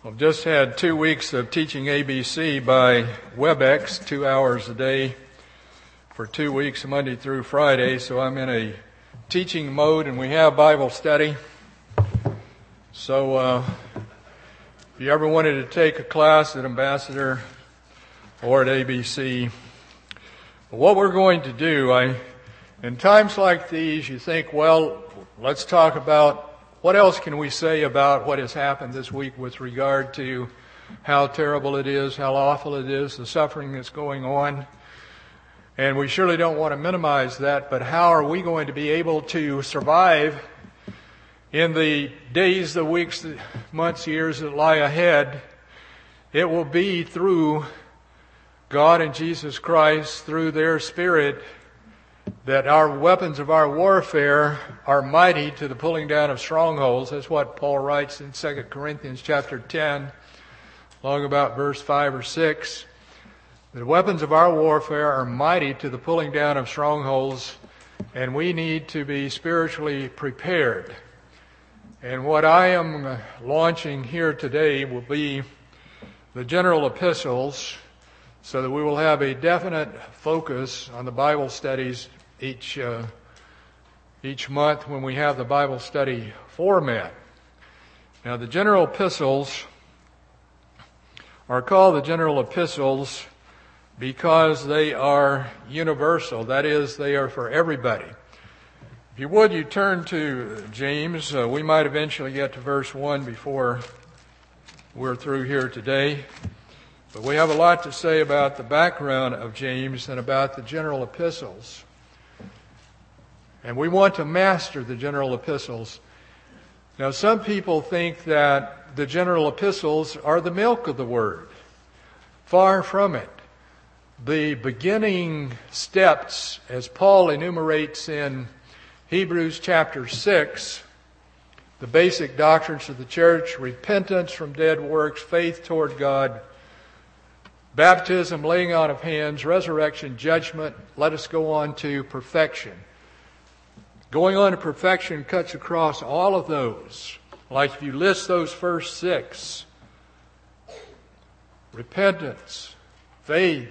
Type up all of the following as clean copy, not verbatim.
I've just had 2 weeks of teaching ABC by WebEx, 2 hours a day for 2 weeks, Monday through Friday. So I'm in a teaching mode, and we have Bible study. So if you ever wanted to take a class at Ambassador or at ABC, what we're going to do, in times like these, you think, well, let's talk about what else can we say about what has happened this week with regard to how terrible it is, how awful it is, the suffering that's going on. And we surely don't want to minimize that, but how are we going to be able to survive in the days, the weeks, the months, years that lie ahead? It will be through God and Jesus Christ, through their Spirit, that our weapons of our warfare are mighty to the pulling down of strongholds. That's what Paul writes in 2 Corinthians chapter 10, along about verse 5 or 6. The weapons of our warfare are mighty to the pulling down of strongholds, and we need to be spiritually prepared. And what I am launching here today will be the general epistles, so that we will have a definite focus on the Bible studies each month when we have the Bible study format. Now, the general epistles are called the general epistles because they are universal. That is, they are for everybody. If you would, you turn to James. We might eventually get to verse 1 before we're through here today. But we have a lot to say about the background of James and about the general epistles. And we want to master the general epistles. Now, some people think that the general epistles are the milk of the Word. Far from it. The beginning steps, as Paul enumerates in Hebrews chapter 6, the basic doctrines of the church: repentance from dead works, faith toward God, baptism, laying on of hands, resurrection, judgment. Let us go on to perfection. Going on to perfection cuts across all of those. Like if you list those first 6: repentance, faith,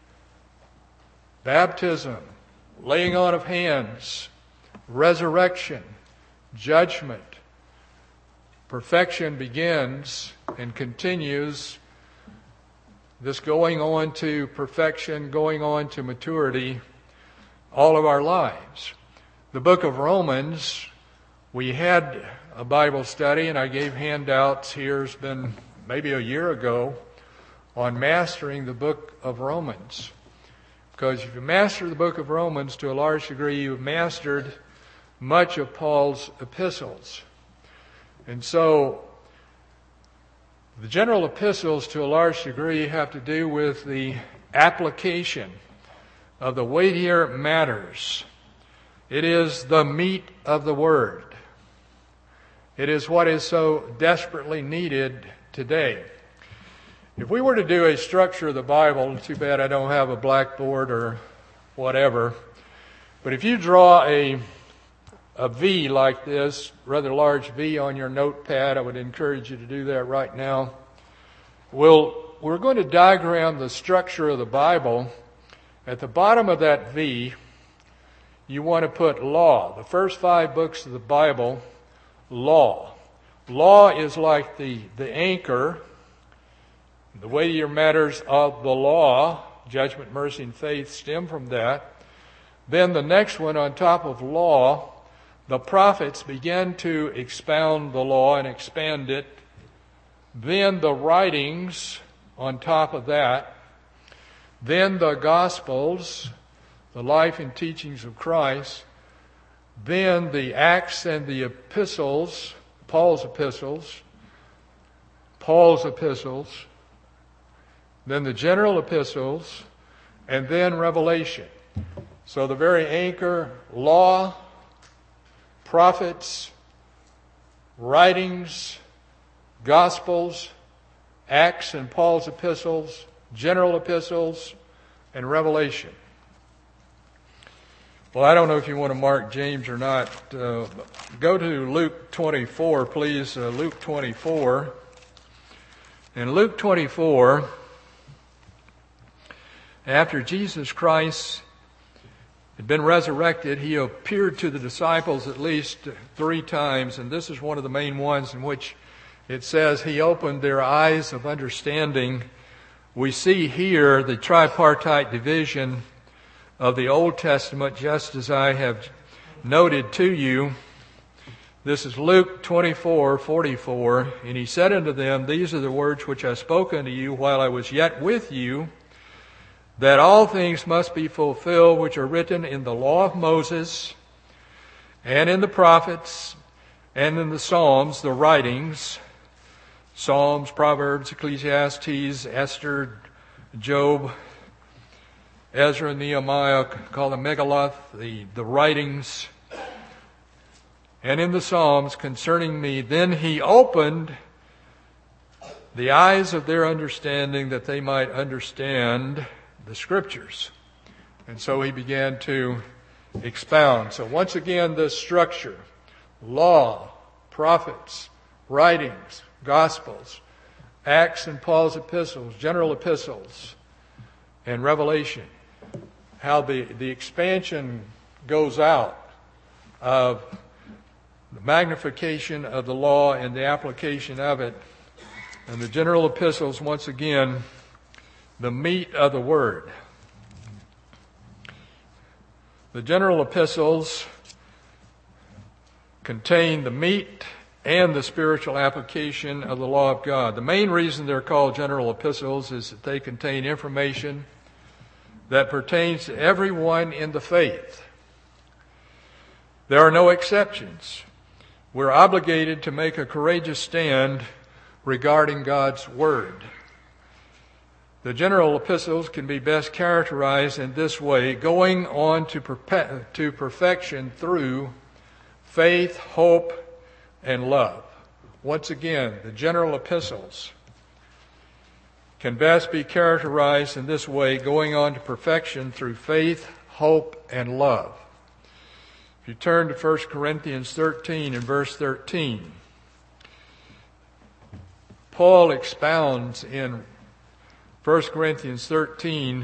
baptism, laying on of hands, resurrection, judgment. Perfection begins and continues. This going on to perfection, going on to maturity, all of our lives. The book of Romans, we had a Bible study, and I gave handouts here. It's been maybe a year ago on mastering the book of Romans. Because if you master the book of Romans to a large degree, you've mastered much of Paul's epistles. And so the general epistles, to a large degree, have to do with the application of the weightier matters. It is the meat of the Word. It is what is so desperately needed today. If we were to do a structure of the Bible, too bad I don't have a blackboard or whatever, but if you draw a V like this, rather large V on your notepad, I would encourage you to do that right now. We're going to diagram the structure of the Bible. At the bottom of that V, you want to put law. The first 5 books of the Bible, law. Law is like the anchor, the weightier matters of the law. Judgment, mercy, and faith stem from that. Then the next one on top of law, the prophets began to expound the law and expand it. Then the writings on top of that. Then the Gospels, the life and teachings of Christ. Then the Acts and the epistles, Paul's epistles. Then the general epistles. And then Revelation. So the very anchor, law, prophets, writings, Gospels, Acts and Paul's epistles, general epistles, and Revelation. Well, I don't know if you want to mark James or not. Go to Luke 24, please. Luke 24. In Luke 24, after Jesus Christ had been resurrected, he appeared to the disciples at least 3 times, and this is one of the main ones in which it says he opened their eyes of understanding. We see here the tripartite division of the Old Testament, just as I have noted to you. This is Luke 24:44, and he said unto them, These are the words which I spoke unto you while I was yet with you, that all things must be fulfilled which are written in the law of Moses, and in the prophets, and in the Psalms, the writings, Psalms, Proverbs, Ecclesiastes, Esther, Job, Ezra, Nehemiah, called the Megillah, the writings, and in the Psalms concerning me. Then he opened the eyes of their understanding that they might understand the Scriptures. And so he began to expound. So once again, this structure: law, prophets, writings, Gospels, Acts and Paul's epistles, general epistles, and Revelation. How the expansion goes out of the magnification of the law and the application of it. And the general epistles, once again, the meat of the Word. The general epistles contain the meat and the spiritual application of the law of God. The main reason they're called general epistles is that they contain information that pertains to everyone in the faith. There are no exceptions. We're obligated to make a courageous stand regarding God's Word. The general epistles can be best characterized in this way: going on to perfection through faith, hope, and love. Once again, the general epistles can best be characterized in this way: going on to perfection through faith, hope, and love. If you turn to 1 Corinthians 13 and verse 13, Paul expounds in 1 Corinthians 13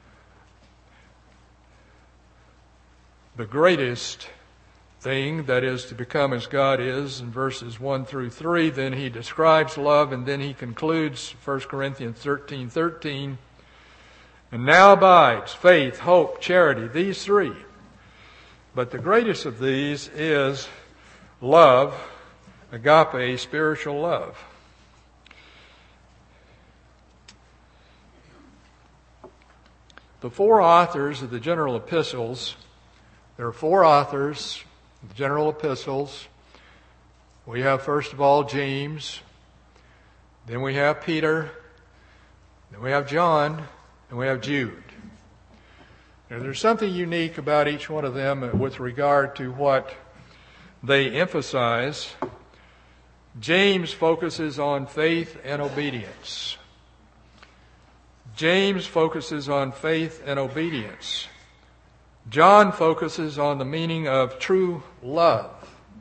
the greatest thing, that is to become as God is, in verses 1 through 3. Then he describes love, and then he concludes 1 Corinthians 13:13. And now abides faith, hope, charity, these 3. But the greatest of these is love, agape, spiritual love. The 4 authors of the general epistles, there are 4 authors of the general epistles. We have, first of all, James, then we have Peter, then we have John, and we have Jude. Now, there's something unique about each one of them with regard to what they emphasize. James focuses on faith and obedience. James focuses on faith and obedience. John focuses on the meaning of true love.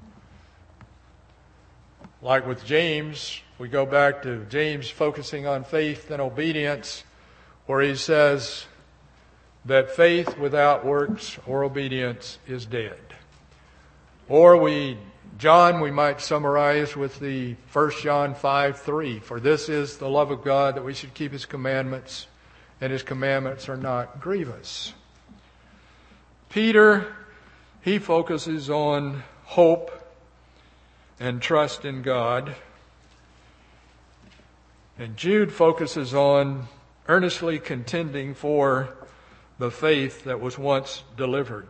Like with James, we go back to James focusing on faith and obedience, where he says that faith without works or obedience is dead. Or John we might summarize with the 1 John 5:3. For this is the love of God, that we should keep His commandments, and His commandments are not grievous. Peter, he focuses on hope and trust in God. And Jude focuses on earnestly contending for the faith that was once delivered.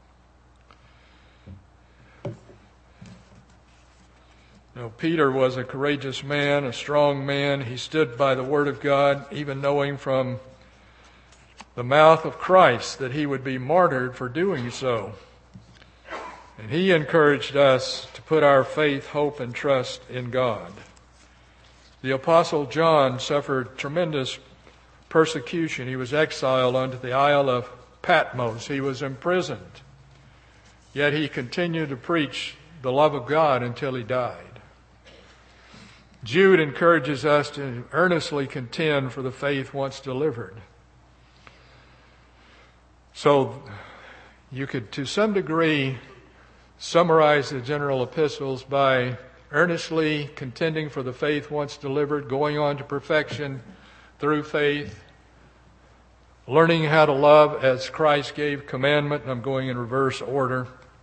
Now, Peter was a courageous man, a strong man. He stood by the Word of God, even knowing from the mouth of Christ that he would be martyred for doing so. And he encouraged us to put our faith, hope, and trust in God. The Apostle John suffered tremendous persecution. He was exiled unto the Isle of Patmos. He was imprisoned. Yet he continued to preach the love of God until he died. Jude encourages us to earnestly contend for the faith once delivered. So you could, to some degree, summarize the general epistles by earnestly contending for the faith once delivered, going on to perfection through faith, learning how to love as Christ gave commandment, and I'm going in reverse order,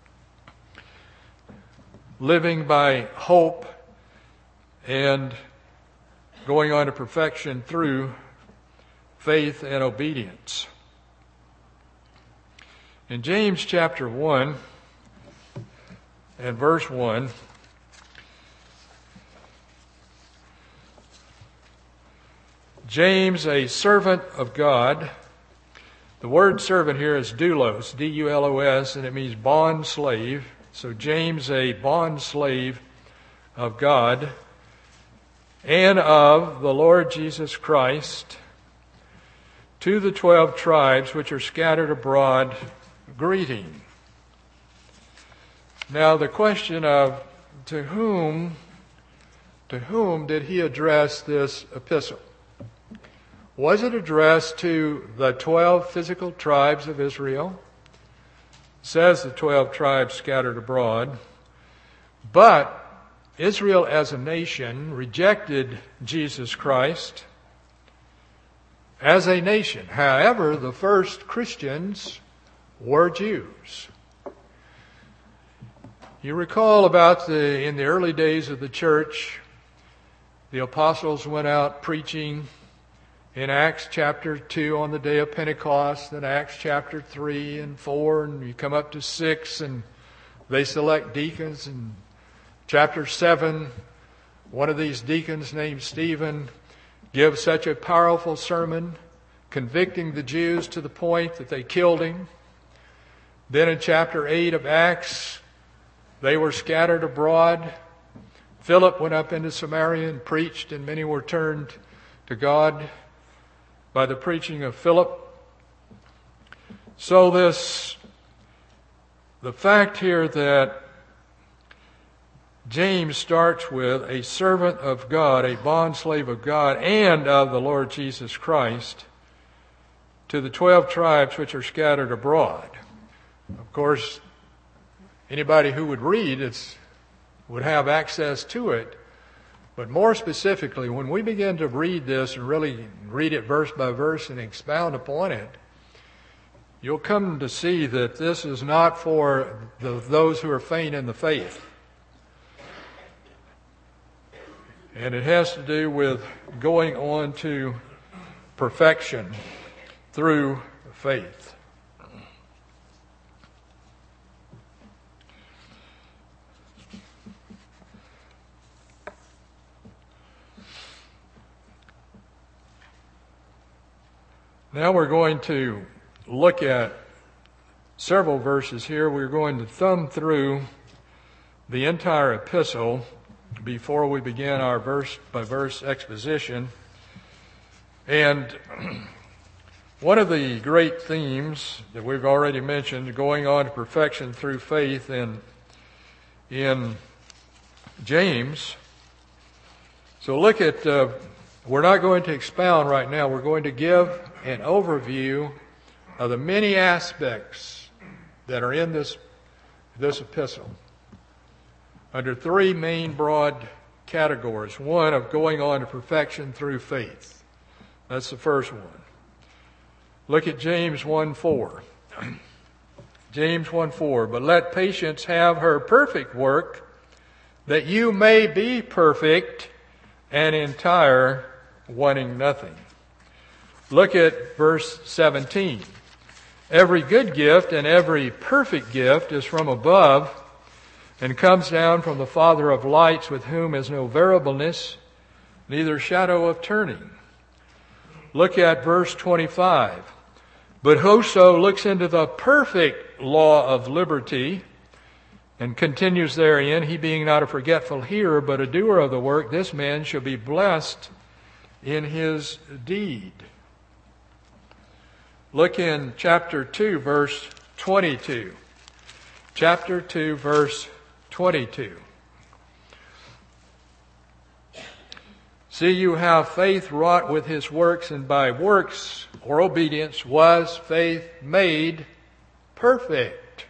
living by hope, and going on to perfection through faith and obedience. In James chapter 1 and verse 1, James, a servant of God. The word servant here is doulos, D-U-L-O-S, and it means bond slave. So James, a bond slave of God and of the Lord Jesus Christ, to the 12 tribes which are scattered abroad, greeting. Now the question of to whom did he address this epistle? Was it addressed to the 12 physical tribes of Israel? It says the 12 tribes scattered abroad. But Israel as a nation rejected Jesus Christ as a nation. However, the first Christians were Jews. You recall in the early days of the church, the apostles went out preaching in Acts chapter 2 on the day of Pentecost, then Acts chapter 3 and 4, and you come up to 6, and they select deacons. And chapter 7, one of these deacons named Stephen gives such a powerful sermon, convicting the Jews to the point that they killed him. Then in chapter 8 of Acts, they were scattered abroad. Philip went up into Samaria and preached, and many were turned to God by the preaching of Philip. So the fact here that James starts with a servant of God, a bondslave of God, and of the Lord Jesus Christ, to the 12 tribes which are scattered abroad. Of course, anybody who would read would have access to it. But more specifically, when we begin to read this and really read it verse by verse and expound upon it, you'll come to see that this is not for those who are faint in the faith. And it has to do with going on to perfection through faith. Now we're going to look at several verses here. We're going to thumb through the entire epistle before we begin our verse-by-verse exposition. And one of the great themes that we've already mentioned, going on to perfection through faith in James. So look at, we're not going to expound right now. We're going to give an overview of the many aspects that are in this epistle under three main broad categories. One of going on to perfection through faith. That's the first one. Look at James 1:4. James 1:4. But let patience have her perfect work, that you may be perfect and entire, wanting nothing. Look at verse 17. Every good gift and every perfect gift is from above and comes down from the Father of lights, with whom is no variableness, neither shadow of turning. Look at verse 25. But whoso looks into the perfect law of liberty and continues therein, he being not a forgetful hearer, but a doer of the work, this man shall be blessed in his deed. Look in chapter 2, verse 22. Chapter 2, verse 22. See you how faith wrought with his works, and by works or obedience was faith made perfect.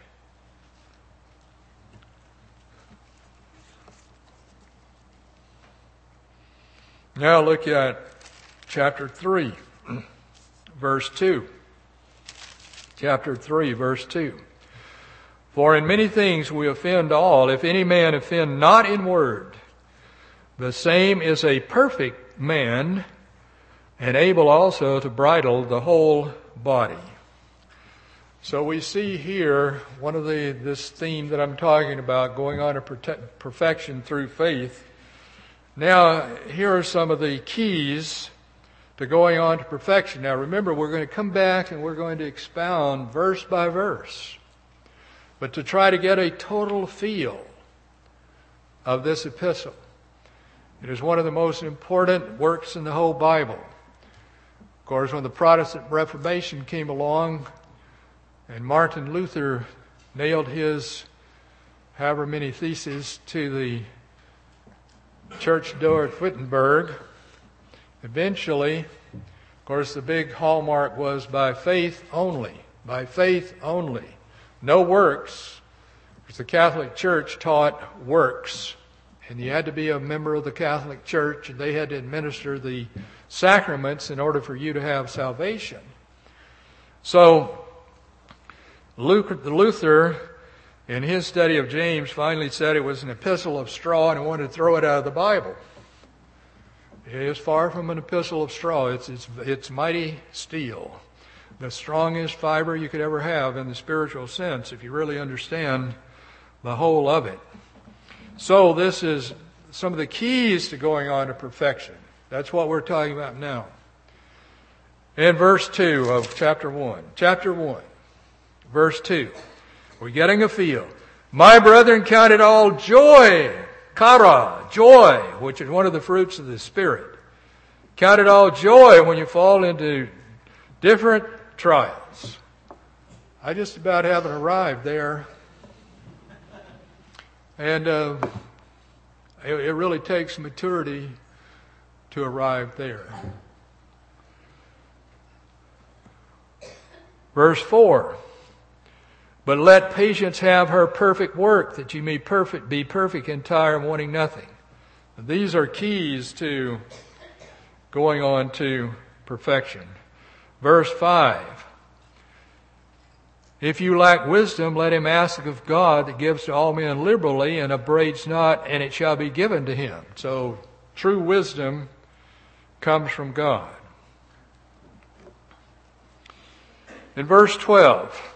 Now look at chapter 3, verse 2. Chapter 3, verse 2. For in many things we offend all. If any man offend not in word, the same is a perfect man, and able also to bridle the whole body. So we see here one of this theme that I'm talking about, going on to perfection through faith. Now, here are some of the keys to going on to perfection. Now, remember, we're going to come back and we're going to expound verse by verse. But to try to get a total feel of this epistle. It is one of the most important works in the whole Bible. Of course, when the Protestant Reformation came along and Martin Luther nailed his however many theses to the church door at Wittenberg, eventually, of course, the big hallmark was by faith only. By faith only. No works, because the Catholic Church taught works. And you had to be a member of the Catholic Church, and they had to administer the sacraments in order for you to have salvation. So, Luther, in his study of James, finally said it was an epistle of straw and wanted to throw it out of the Bible. It is far from an epistle of straw. It's mighty steel. The strongest fiber you could ever have in the spiritual sense, if you really understand the whole of it. So this is some of the keys to going on to perfection. That's what we're talking about now. In verse 2 of chapter 1. Chapter 1, verse 2. We're getting a feel. My brethren, count it all joy. Kara, joy, which is one of the fruits of the Spirit. Count it all joy when you fall into different trials. I just about haven't arrived there. And it really takes maturity to arrive there. Verse 4. But let patience have her perfect work, that you may be perfect, entire, and wanting nothing. And these are keys to going on to perfection. Verse 5. If you lack wisdom, let him ask of God that gives to all men liberally and upbraids not, and it shall be given to him. So true wisdom comes from God. In verse 12.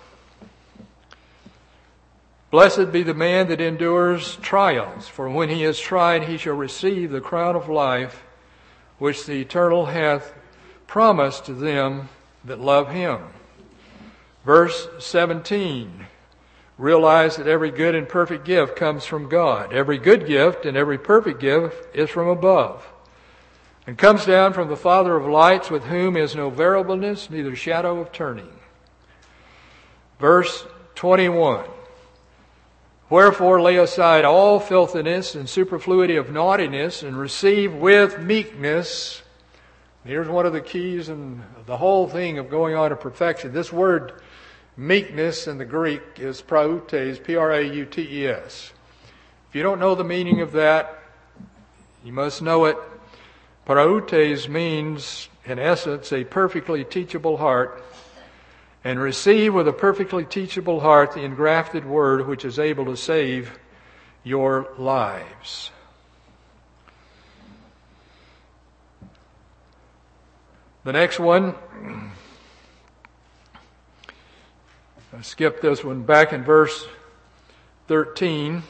Blessed be the man that endures trials, for when he is tried, he shall receive the crown of life, which the Eternal hath promised to them that love him. Verse 17. Realize that every good and perfect gift comes from God. Every good gift and every perfect gift is from above, and comes down from the Father of lights, with whom is no variableness, neither shadow of turning. Verse 21. Wherefore lay aside all filthiness and superfluity of naughtiness, and receive with meekness. Here's one of the keys and the whole thing of going on to perfection. This word meekness in the Greek is prautes, P-R-A-U-T-E-S. If you don't know the meaning of that, you must know it. Prautes means, in essence, a perfectly teachable heart. And receive with a perfectly teachable heart the engrafted word, which is able to save your lives. The next one, I skipped this one, back in verse 13.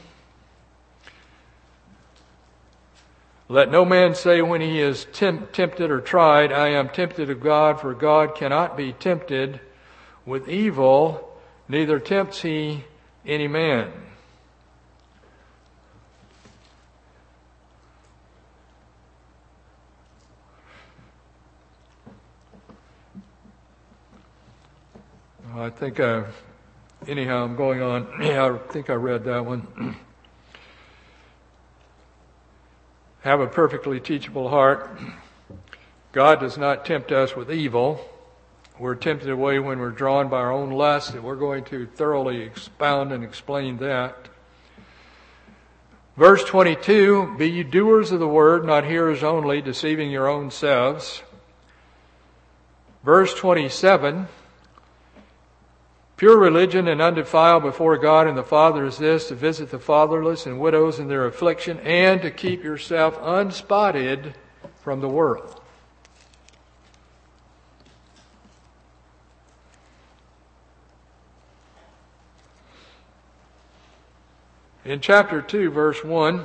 Let no man say when he is tempted or tried, I am tempted of God, for God cannot be tempted with evil, neither tempts he any man. I think anyhow, I'm going on. Yeah, I think I read that one. have a perfectly teachable heart. God does not tempt us with evil. We're tempted away when we're drawn by our own lust, and we're going to thoroughly expound and explain that. Verse 22, be ye doers of the word, not hearers only, deceiving your own selves. Verse 27, pure religion and undefiled before God and the Father is this, to visit the fatherless and widows in their affliction, and to keep yourself unspotted from the world. In chapter 2, verse 1,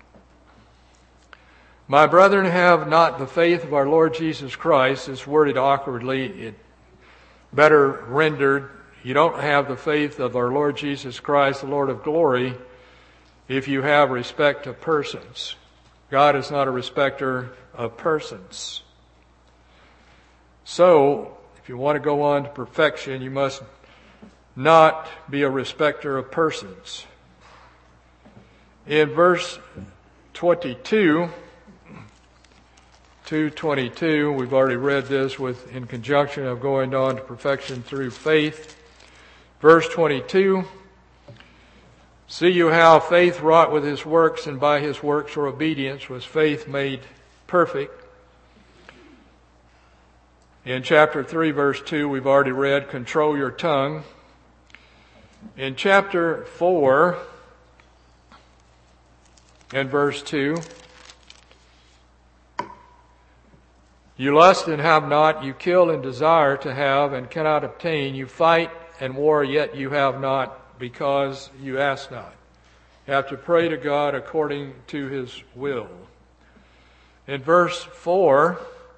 my brethren, have not the faith of our Lord Jesus Christ. It's worded awkwardly. It better rendered, you don't have the faith of our Lord Jesus Christ, the Lord of glory, if you have respect of persons. God is not a respecter of persons. So, if you want to go on to perfection, you must not be a respecter of persons. In verse 22, 2:22, we've already read this in conjunction of going on to perfection through faith. Verse 22, see you how faith wrought with his works, and by his works or obedience was faith made perfect. In chapter 3, verse 2, we've already read, control your tongue. In chapter 4, and verse 2, you lust and have not, you kill and desire to have and cannot obtain, you fight and war, yet you have not, because you ask not. You have to pray to God according to his will. In verse 4,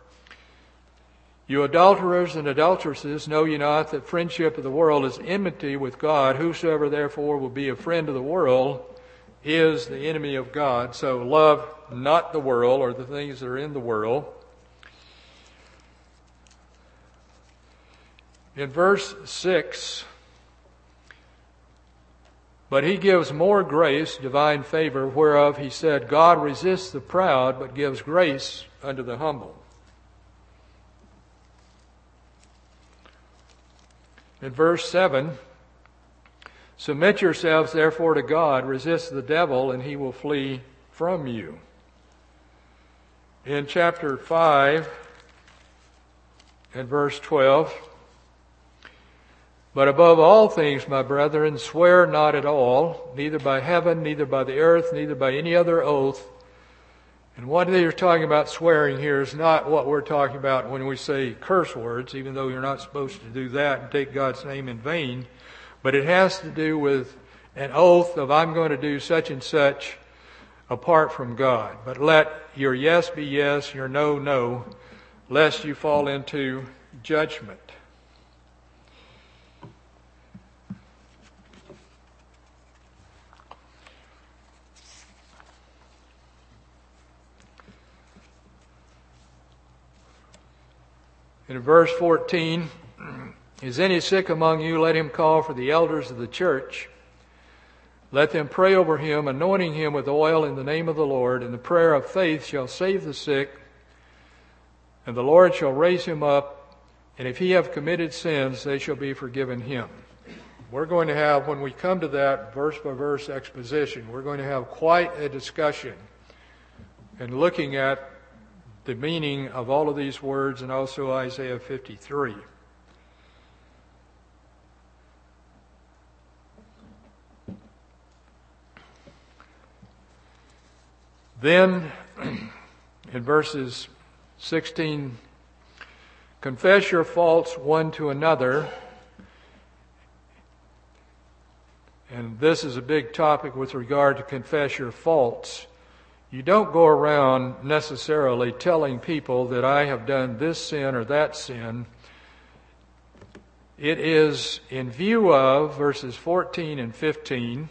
you adulterers and adulteresses, know ye not that friendship of the world is enmity with God? Whosoever therefore will be a friend of the world is the enemy of God. So love not the world or the things that are in the world. In verse 6, but he gives more grace, divine favor, whereof he said, God resists the proud, but gives grace unto the humble. In verse 7, submit yourselves therefore to God, resist the devil, and he will flee from you. In chapter 5 and verse 12, but above all things, my brethren, swear not at all, neither by heaven, neither by the earth, neither by any other oath. And what they're talking about swearing here is not what we're talking about when we say curse words, even though you're not supposed to do that and take God's name in vain. But it has to do with an oath of I'm going to do such and such apart from God. But let your yes be yes, your no, no, lest you fall into judgment. In verse 14, is any sick among you? Let him call for the elders of the church. Let them pray over him, anointing him with oil in the name of the Lord. And the prayer of faith shall save the sick, and the Lord shall raise him up. And if he have committed sins, they shall be forgiven him. We're going to have, when we come to that verse by verse exposition, we're going to have quite a discussion and looking at the meaning of all of these words and also Isaiah 53. Then, in verses 16, confess your faults one to another. And this is a big topic with regard to confess your faults. You don't go around necessarily telling people that I have done this sin or that sin. It is in view of verses 14 and 15.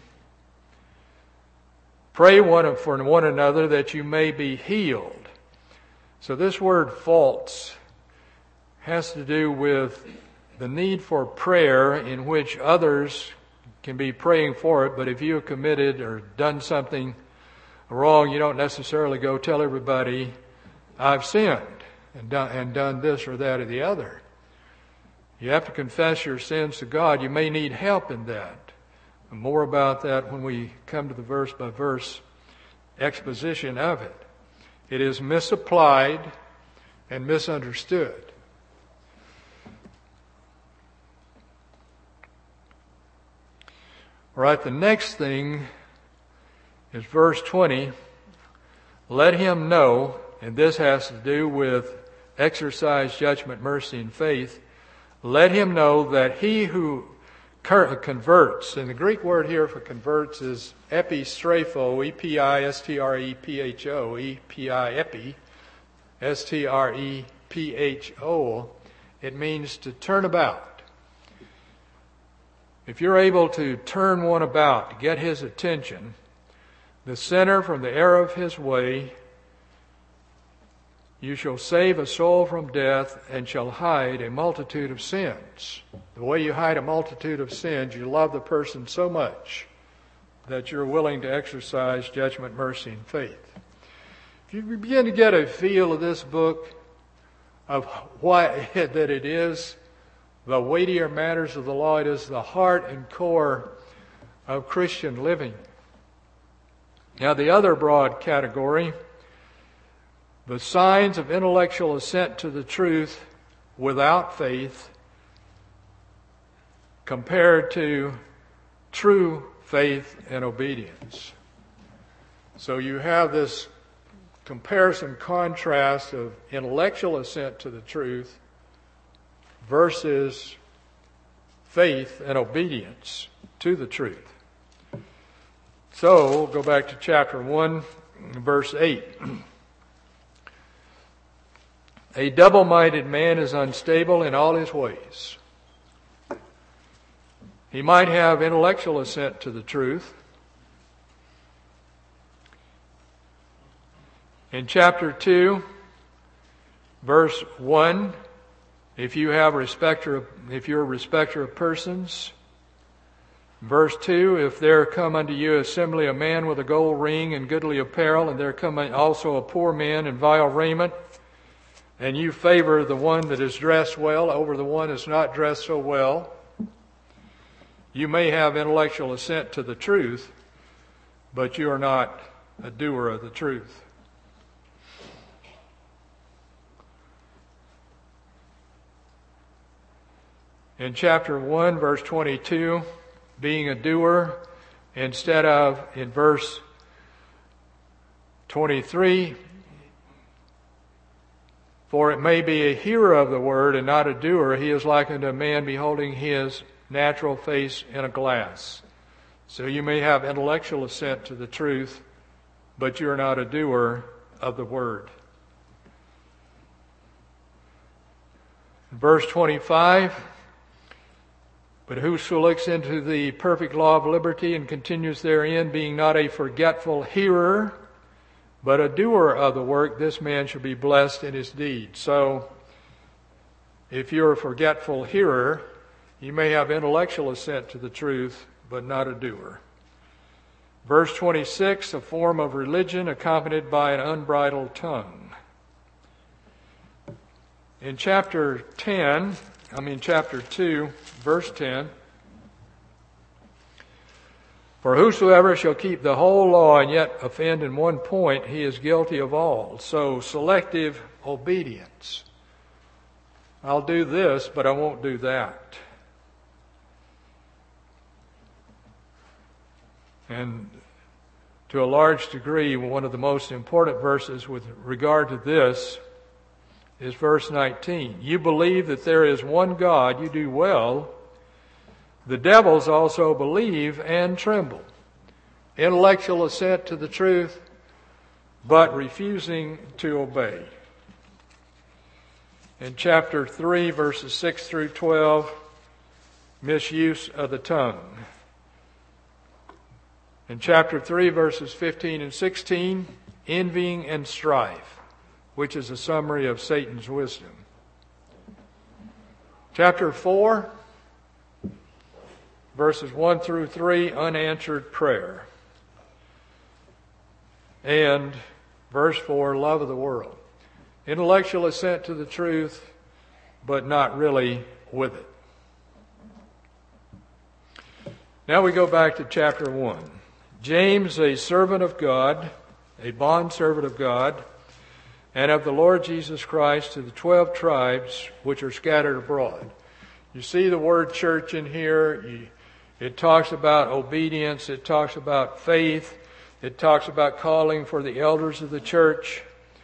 Pray for one another that you may be healed. So this word faults has to do with the need for prayer in which others can be praying for it, but if you have committed or done something wrong, you don't necessarily go tell everybody, I've sinned and done this or that or the other. You have to confess your sins to God. You may need help in that. And more about that when we come to the verse-by-verse exposition of it. It is misapplied and misunderstood. All right, the next thing is verse 20. Let him know, and this has to do with exercise, judgment, mercy, and faith. Let him know that he who converts, and the Greek word here for converts is epistrepho, E-P-I-S-T-R-E-P-H-O, E-P-I, epi, S-T-R-E-P-H-O. It means to turn about. If you're able to turn one about, to get his attention, the sinner from the error of his way, you shall save a soul from death and shall hide a multitude of sins. The way you hide a multitude of sins, you love the person so much that you're willing to exercise judgment, mercy, and faith. If you begin to get a feel of this book, of why that it is the weightier matters of the law, it is the heart and core of Christian living. Now, the other broad category, the signs of intellectual assent to the truth without faith compared to true faith and obedience. So you have this comparison contrast of intellectual assent to the truth versus faith and obedience to the truth. So we'll go back to chapter 1, verse 8. A double-minded man is unstable in all his ways. He might have intellectual assent to the truth. In chapter 2, verse 1, if you're a respecter of persons. Verse 2, if there come unto you assembly a man with a gold ring and goodly apparel, and there come also a poor man in vile raiment, and you favor the one that is dressed well over the one that's not dressed so well, you may have intellectual assent to the truth, but you are not a doer of the truth. In chapter 1, verse 22, being a doer, instead of in verse 23, for it may be a hearer of the word and not a doer, he is like unto a man beholding his natural face in a glass. So you may have intellectual assent to the truth, but you're not a doer of the word. Verse 25, but whoso looks into the perfect law of liberty and continues therein, being not a forgetful hearer, but a doer of the work, this man shall be blessed in his deed. So, if you're a forgetful hearer, you may have intellectual assent to the truth, but not a doer. Verse 26, a form of religion accompanied by an unbridled tongue. In chapter 2, verse 10, for whosoever shall keep the whole law and yet offend in one point, he is guilty of all. So, selective obedience. I'll do this, but I won't do that. And to a large degree, one of the most important verses with regard to this is verse 19. You believe that there is one God, you do well. The devils also believe and tremble. Intellectual assent to the truth, but refusing to obey. In chapter 3, verses 6 through 12, misuse of the tongue. In chapter 3, verses 15 and 16, envying and strife, which is a summary of Satan's wisdom. Chapter 4, verses 1 through 3, unanswered prayer. and verse 4, love of the world. Intellectual assent to the truth, but not really with it. Now we go back to chapter 1. James, a servant of God, a bondservant of God, and of the Lord Jesus Christ, to the 12 tribes which are scattered abroad. You see the word church in here. It talks about obedience. It talks about faith. It talks about calling for the elders of the church.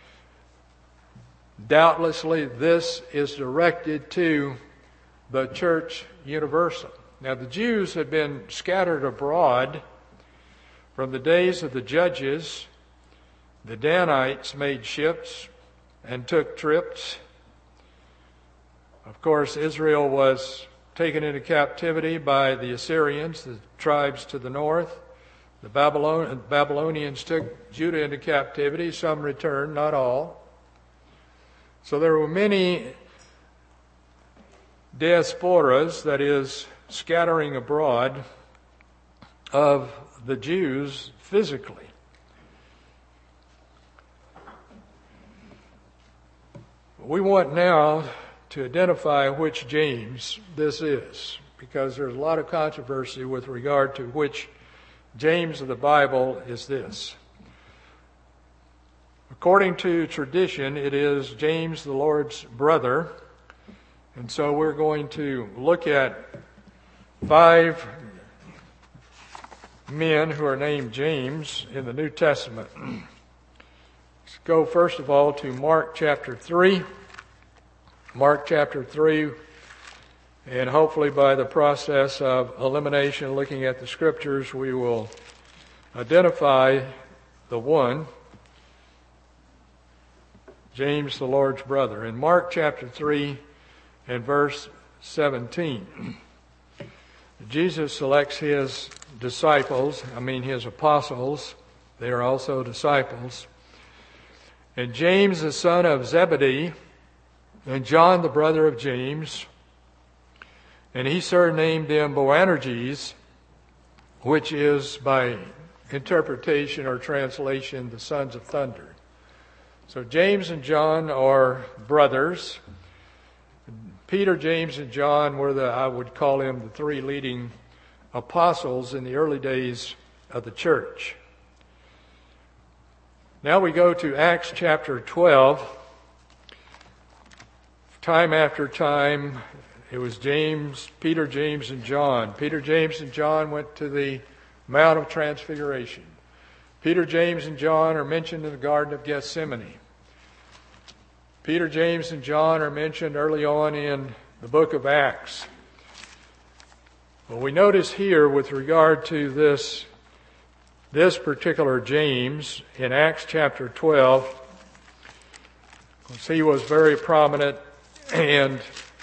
Doubtlessly, this is directed to the church universal. Now, the Jews had been scattered abroad from the days of the judges. The Danites made ships and took trips. Of course, Israel was taken into captivity by the Assyrians, the tribes to the north. The Babylonians took Judah into captivity. Some returned, not all. So there were many diasporas, that is, scattering abroad of the Jews physically. We want now to identify which James this is, because there's a lot of controversy with regard to which James of the Bible is this. According to tradition, it is James, the Lord's brother. And so we're going to look at 5 men who are named James in the New Testament. Let's go first of all to Mark chapter 3. Mark chapter 3, and hopefully by the process of elimination, looking at the scriptures, we will identify the one, James, the Lord's brother. In Mark chapter 3 and verse 17, Jesus selects his disciples, his apostles. They are also disciples. And James, the son of Zebedee, and John, the brother of James, and he surnamed them Boanerges, which is, by interpretation or translation, the sons of thunder. So James and John are brothers. Peter, James, and John were I would call them the 3 leading apostles in the early days of the church. Now we go to Acts chapter 12. Time after time, it was Peter, James, and John. Peter, James, and John went to the Mount of Transfiguration. Peter, James, and John are mentioned in the Garden of Gethsemane. Peter, James, and John are mentioned early on in the book of Acts. Well, we notice here with regard to this particular James in Acts chapter 12, he was very prominent, and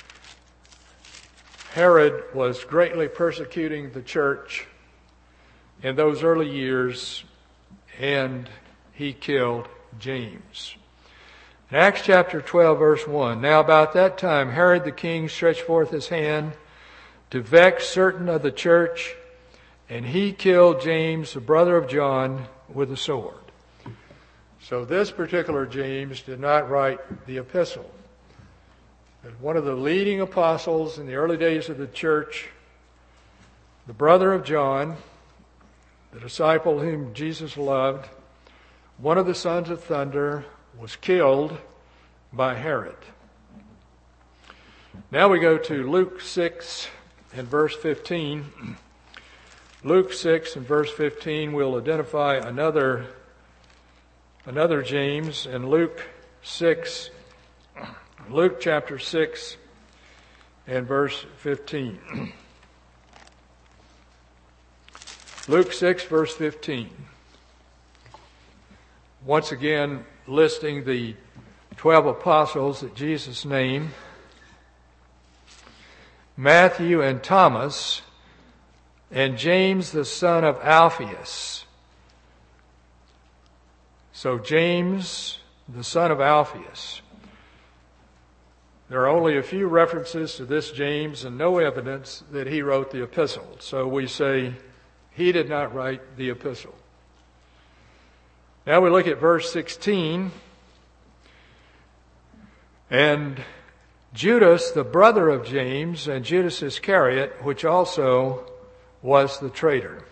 Herod was greatly persecuting the church in those early years, and he killed James. In Acts chapter 12, verse 1, now about that time Herod the king stretched forth his hand to vex certain of the church, and he killed James, the brother of John, with a sword. So this particular James did not write the epistle. One of the leading apostles in the early days of the church, the brother of John, the disciple whom Jesus loved, one of the sons of thunder, was killed by Herod. Now we go to Luke 6 and verse 15. Luke 6 and verse 15 will identify another James, and Luke chapter 6 and verse 15. Luke 6 verse 15. Once again, listing the 12 apostles that Jesus named. Matthew and Thomas, and James the son of Alphaeus. So James the son of Alphaeus. There are only a few references to this James and no evidence that he wrote the epistle. So we say he did not write the epistle. Now we look at verse 16. And Judas, the brother of James, and Judas Iscariot, which also was the traitor.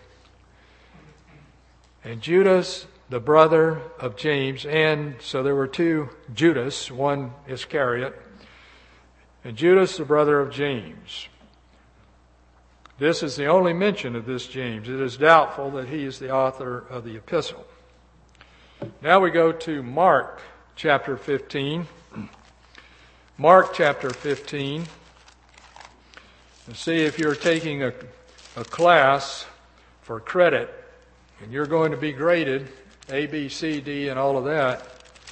And Judas, the brother of James, and so there were two Judas, one Iscariot, and Judas, the brother of James. This is the only mention of this James. It is doubtful that he is the author of the epistle. Now we go to Mark chapter 15. Mark chapter 15. And see, if you're taking a class for credit and you're going to be graded A, B, C, D, and all of that,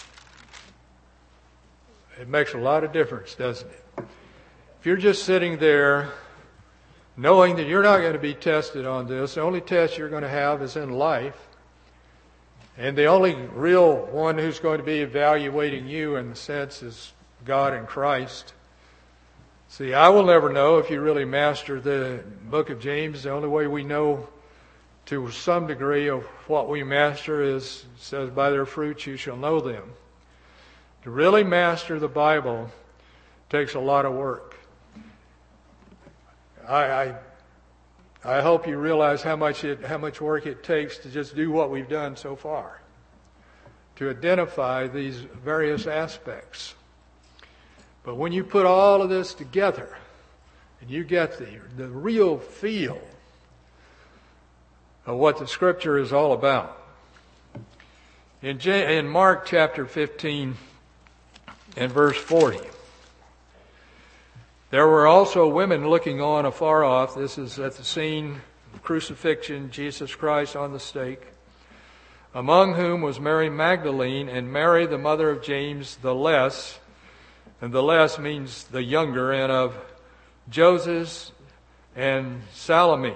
it makes a lot of difference, doesn't it? If you're just sitting there knowing that you're not going to be tested on this, the only test you're going to have is in life, and the only real one who's going to be evaluating you in the sense is God in Christ. See, I will never know if you really master the book of James. The only way we know to some degree of what we master is, it says, by their fruits you shall know them. To really master the Bible takes a lot of work. I hope you realize how much work it takes to just do what we've done so far, to identify these various aspects. But when you put all of this together and you get the real feel of what the Scripture is all about. In Mark chapter 15 and verse 40, there were also women looking on afar off. This is at the scene of crucifixion, Jesus Christ on the stake, among whom was Mary Magdalene and Mary, the mother of James the Less, and the less means the younger, and of Joses and Salome.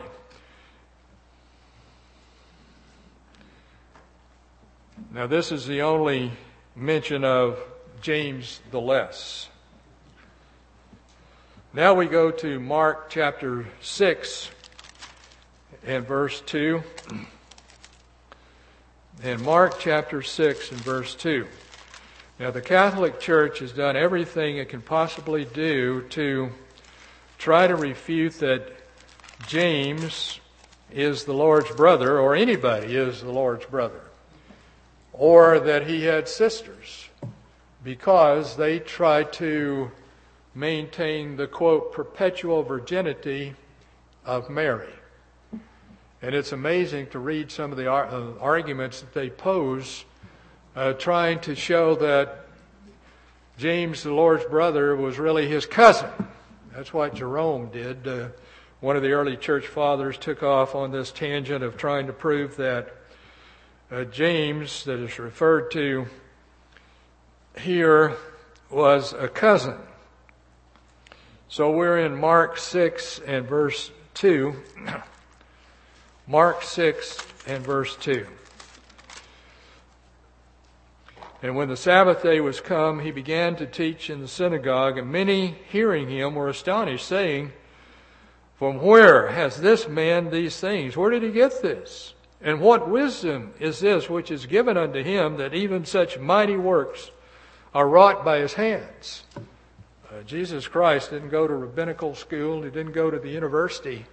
Now this is the only mention of James the Less. Now we go to Mark chapter 6 and verse 2. In Mark chapter 6 and verse 2. Now the Catholic Church has done everything it can possibly do to try to refute that James is the Lord's brother, or anybody is the Lord's brother, or that he had sisters, because they try to maintain the, quote, perpetual virginity of Mary. And it's amazing to read some of the arguments that they pose, trying to show that James, the Lord's brother, was really his cousin. That's what Jerome did. One of the early church fathers took off on this tangent of trying to prove that James, that is referred to here, was a cousin. So we're in Mark 6 and verse 2. Mark 6 and verse 2. And when the Sabbath day was come, he began to teach in the synagogue, and many hearing him were astonished, saying, from where has this man these things? Where did he get this? And what wisdom is this which is given unto him, that even such mighty works are wrought by his hands? Jesus Christ didn't go to rabbinical school. He didn't go to the university.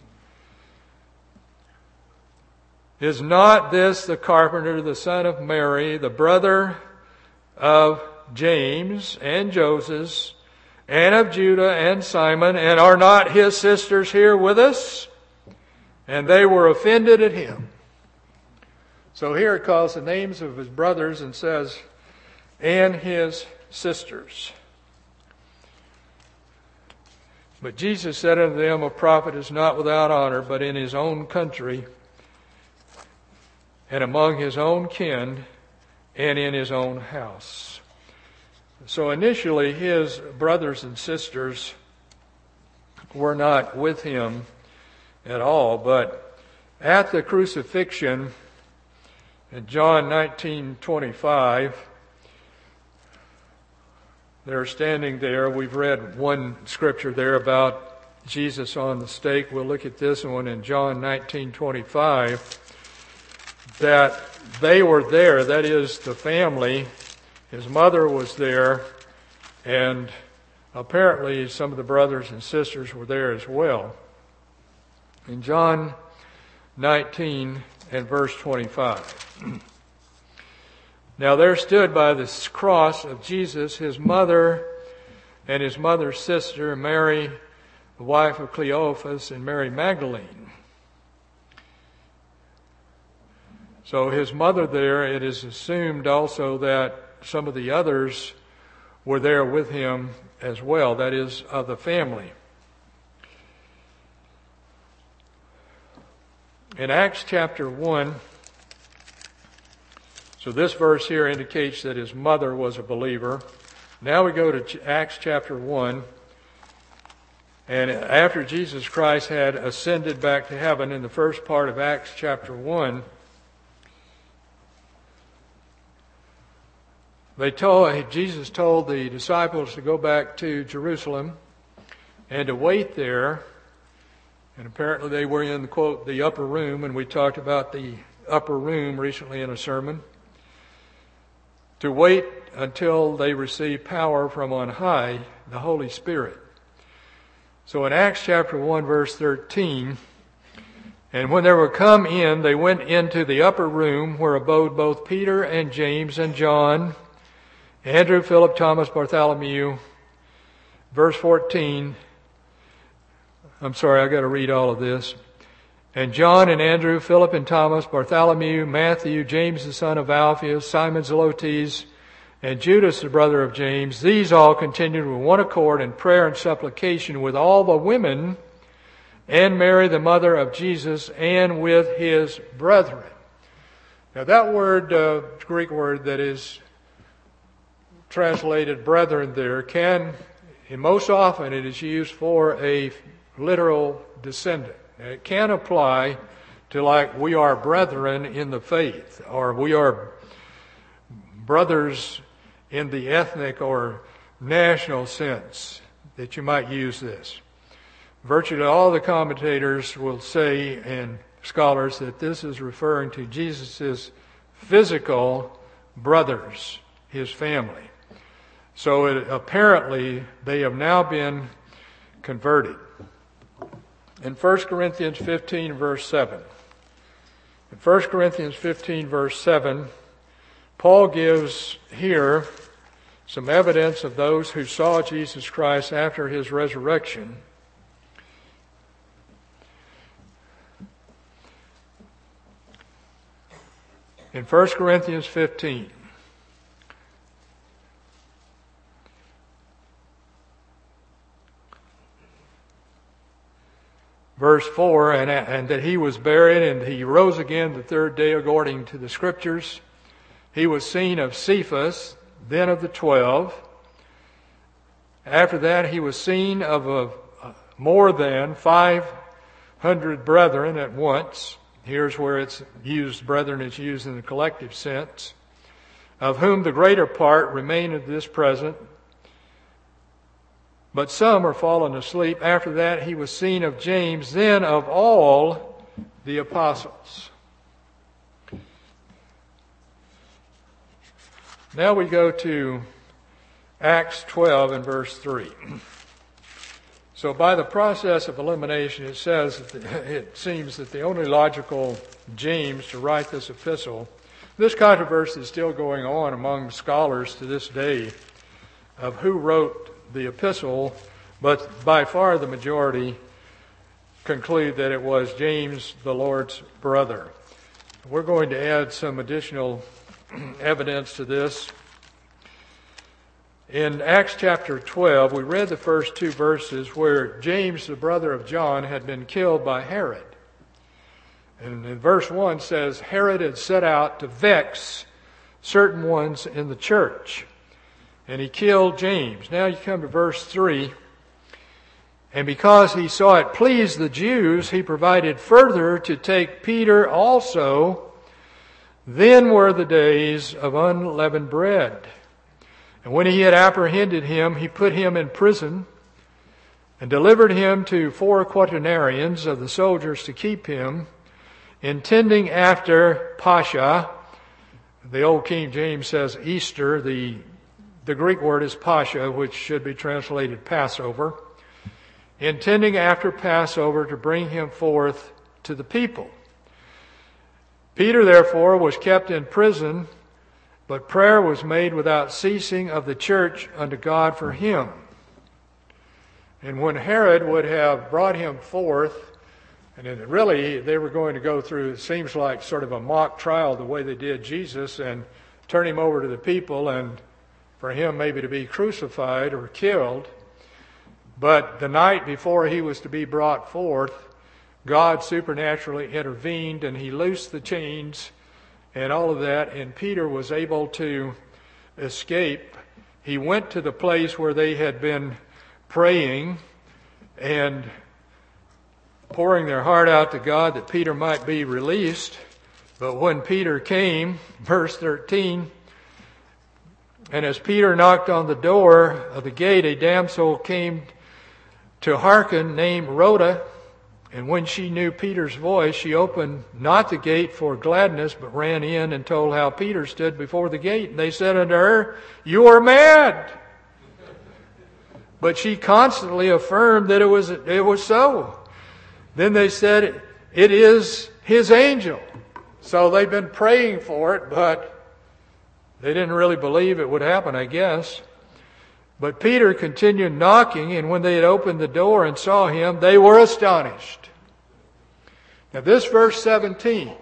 Is not this the carpenter, the son of Mary, the brother of James and Joses, and of Judah and Simon, and are not his sisters here with us? And they were offended at him. So here it calls the names of his brothers and says, and his sisters. But Jesus said unto them, a prophet is not without honor, but in his own country, and among his own kin, and in his own house. So initially his brothers and sisters were not with him at all, but at the crucifixion, in John 19:25, they're standing there. We've read one scripture there about Jesus on the stake. We'll look at this one in John 19:25. That they were there, that is, the family. His mother was there, and apparently some of the brothers and sisters were there as well. In John 19 and verse 25. Now there stood by the cross of Jesus his mother and his mother's sister, Mary, the wife of Cleophas, and Mary Magdalene. So his mother there, it is assumed also that some of the others were there with him as well, that is, of the family. In Acts chapter 1, so this verse here indicates that his mother was a believer. Now we go to Acts chapter 1, and after Jesus Christ had ascended back to heaven, in the first part of Acts chapter 1, Jesus told the disciples to go back to Jerusalem and to wait there. And apparently they were in, quote, the upper room, and we talked about the upper room recently in a sermon. To wait until they receive power from on high, the Holy Spirit. So in Acts chapter 1, verse 13, and when they were come in, they went into the upper room where abode both Peter and James and John, Andrew, Philip, Thomas, Bartholomew. Verse 14, I'm sorry, I got to read all of this. And John and Andrew, Philip and Thomas, Bartholomew, Matthew, James the son of Alphaeus, Simon Zelotes, and Judas the brother of James, these all continued with one accord in prayer and supplication with all the women and Mary the mother of Jesus and with his brethren. Now that word, Greek word that is translated brethren there, and most often it is used for a literal descendant. It can apply to like we are brethren in the faith, or we are brothers in the ethnic or national sense that you might use this. Virtually all the commentators will say, and scholars, that this is referring to Jesus' physical brothers, his family. So apparently they have now been converted. In 1 Corinthians 15, verse 7. In 1 Corinthians 15, verse 7, Paul gives here some evidence of those who saw Jesus Christ after his resurrection. In 1 Corinthians 15, verse 4, and that he was buried, and he rose again the third day according to the Scriptures. He was seen of Cephas, then of the 12. After that, he was seen of more than 500 brethren at once. Here's where it's used, brethren is used in the collective sense. Of whom the greater part remain at this present, but some are fallen asleep. After that, he was seen of James, then of all the apostles. Now we go to Acts 12 and verse 3. So by the process of elimination, it seems that the only logical James to write this epistle, this controversy is still going on among scholars to this day of who wrote the epistle, but by far the majority conclude that it was James, the Lord's brother. We're going to add some additional evidence to this. In Acts chapter 12, we read the first two verses where James, the brother of John, had been killed by Herod. And in verse 1 says, Herod had set out to vex certain ones in the church, and he killed James. Now you come to verse 3. And because he saw it pleased the Jews, he provided further to take Peter also. Then were the days of unleavened bread. And when he had apprehended him, he put him in prison and delivered him to 4 quaternarians of the soldiers to keep him, intending after Pascha The Old King James says Easter. The Greek word is Pascha, which should be translated Passover, intending after Passover to bring him forth to the people. Peter, therefore, was kept in prison, but prayer was made without ceasing of the church unto God for him. And when Herod would have brought him forth, and then really they were going to go through, it seems like sort of a mock trial the way they did Jesus, and turn him over to the people and for him maybe to be crucified or killed. But the night before he was to be brought forth, God supernaturally intervened and he loosed the chains and all of that, and Peter was able to escape. He went to the place where they had been praying and pouring their heart out to God that Peter might be released. But when Peter came, verse 13, and as Peter knocked on the door of the gate, a damsel came to hearken named Rhoda. And when she knew Peter's voice, she opened not the gate for gladness, but ran in and told how Peter stood before the gate. And they said unto her, "You are mad." But she constantly affirmed that it was so. Then they said, "It is his angel." So they've been praying for it, but they didn't really believe it would happen, I guess. But Peter continued knocking, and when they had opened the door and saw him, they were astonished. Now this verse 17.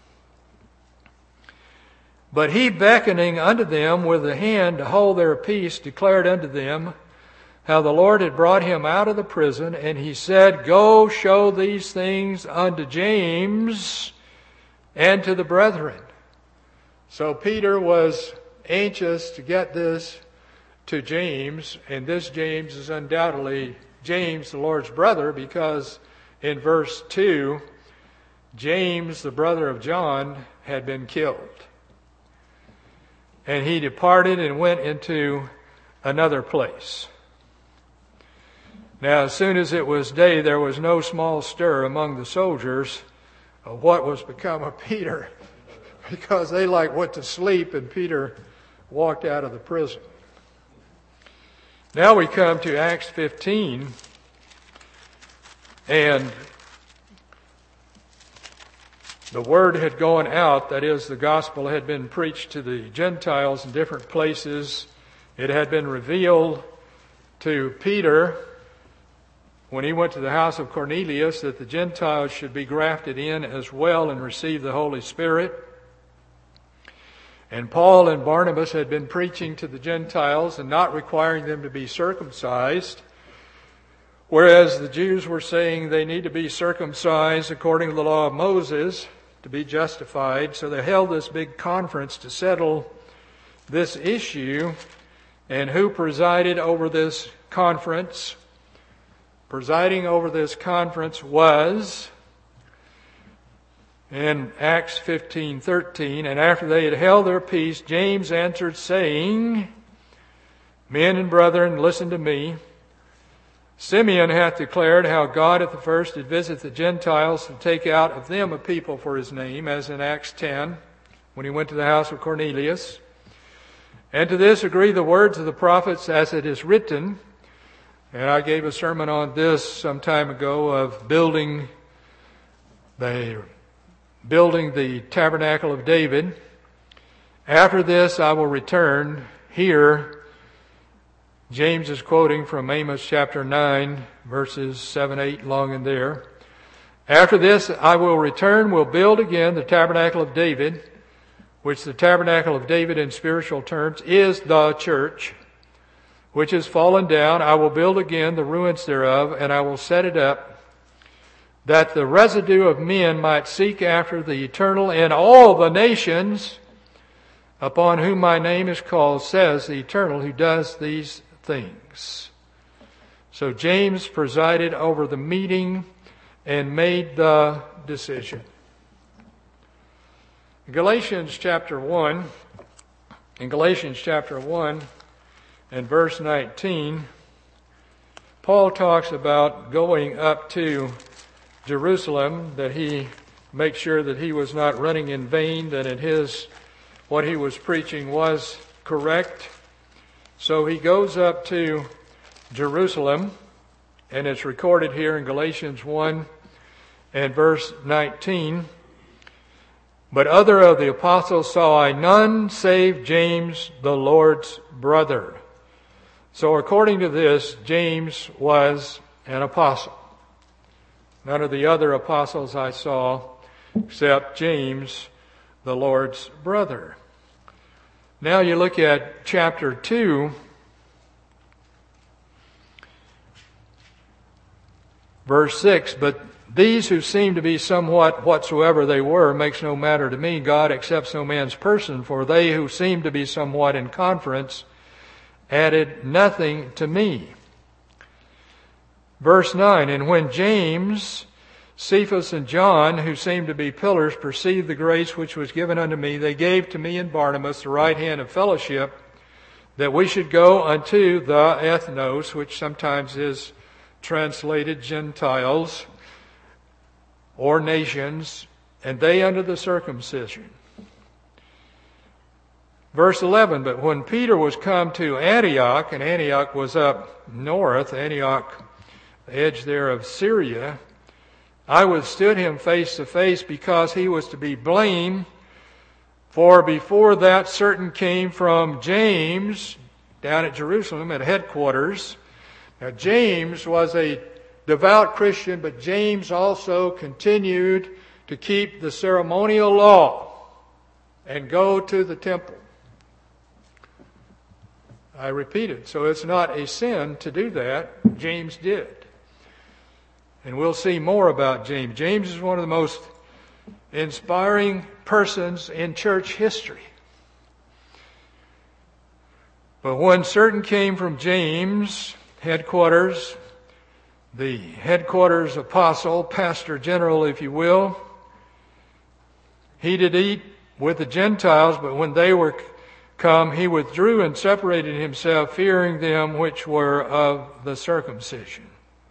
But he, beckoning unto them with the hand to hold their peace, declared unto them how the Lord had brought him out of the prison, and he said, "Go show these things unto James and to the brethren." So Peter was anxious to get this to James, and this James is undoubtedly James, the Lord's brother, because in verse 2, James, the brother of John, had been killed. And he departed and went into another place. Now, as soon as it was day, there was no small stir among the soldiers of what was become of Peter, because they went to sleep and Peter walked out of the prison. Now we come to Acts 15, and the word had gone out, that is, the gospel had been preached to the Gentiles in different places. It had been revealed to Peter when he went to the house of Cornelius that the Gentiles should be grafted in as well and receive the Holy Spirit. And Paul and Barnabas had been preaching to the Gentiles and not requiring them to be circumcised, whereas the Jews were saying they need to be circumcised according to the law of Moses to be justified. So they held this big conference to settle this issue. And who presided over this conference? Presiding over this conference was, in Acts 15:13, and after they had held their peace, James answered, saying, "Men and brethren, listen to me. Simeon hath declared how God at the first did visit the Gentiles to take out of them a people for his name, as in Acts 10, when he went to the house of Cornelius. And to this agree the words of the prophets, as it is written." And I gave a sermon on this some time ago of building the tabernacle of David. "After this I will return." Here, James is quoting from Amos chapter 9, verses 7, 8, long in there. "After this I will return, will build again the tabernacle of David," which the tabernacle of David in spiritual terms is the church, "which is fallen down. I will build again the ruins thereof, and I will set it up, that the residue of men might seek after the eternal in all the nations, upon whom my name is called, says the Eternal, who does these things." So James presided over the meeting and made the decision. In Galatians chapter 1 and verse 19, Paul talks about going up to Jerusalem, that he makes sure that he was not running in vain, that in his what he was preaching was correct. So he goes up to Jerusalem, and it's recorded here in Galatians 1 and verse 19. But other of the apostles saw I none save James, the Lord's brother. So according to this, James was an apostle. None of the other apostles I saw except James, the Lord's brother. Now you look at chapter 2, verse 6. But these who seem to be somewhat whatsoever they were makes no matter to me. God accepts no man's person. For they who seem to be somewhat in conference added nothing to me. Verse 9, and when James, Cephas, and John, who seemed to be pillars, perceived the grace which was given unto me, they gave to me and Barnabas the right hand of fellowship, that we should go unto the ethnos, which sometimes is translated Gentiles, or nations, and they unto the circumcision. Verse 11, but when Peter was come to Antioch, and Antioch was up north, Antioch, the edge there of Syria, I withstood him face to face, because he was to be blamed. For before that certain came from James, down at Jerusalem at headquarters. Now James was a devout Christian, but James also continued to keep the ceremonial law and go to the temple. I repeat it. So it's not a sin to do that. James did. And we'll see more about James. James is one of the most inspiring persons in church history. But when certain came from James, headquarters, the headquarters apostle, pastor general, if you will, he did eat with the Gentiles, but when they were come, he withdrew and separated himself, fearing them which were of the circumcision.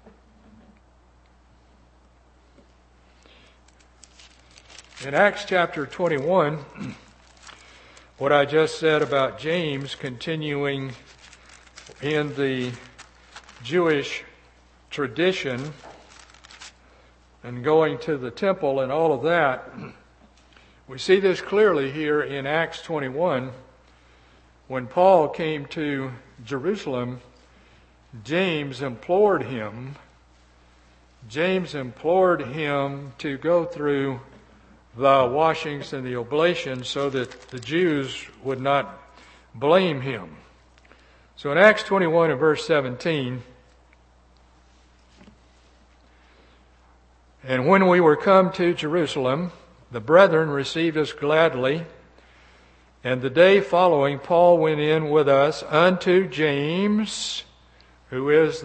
In Acts chapter 21, what I just said about James continuing in the Jewish tradition and going to the temple and all of that, we see this clearly here in Acts 21. When Paul came to Jerusalem, James implored him to go through the washings and the oblations so that the Jews would not blame him. So in Acts 21 and verse 17, and when we were come to Jerusalem, the brethren received us gladly, and the day following Paul went in with us unto James, who is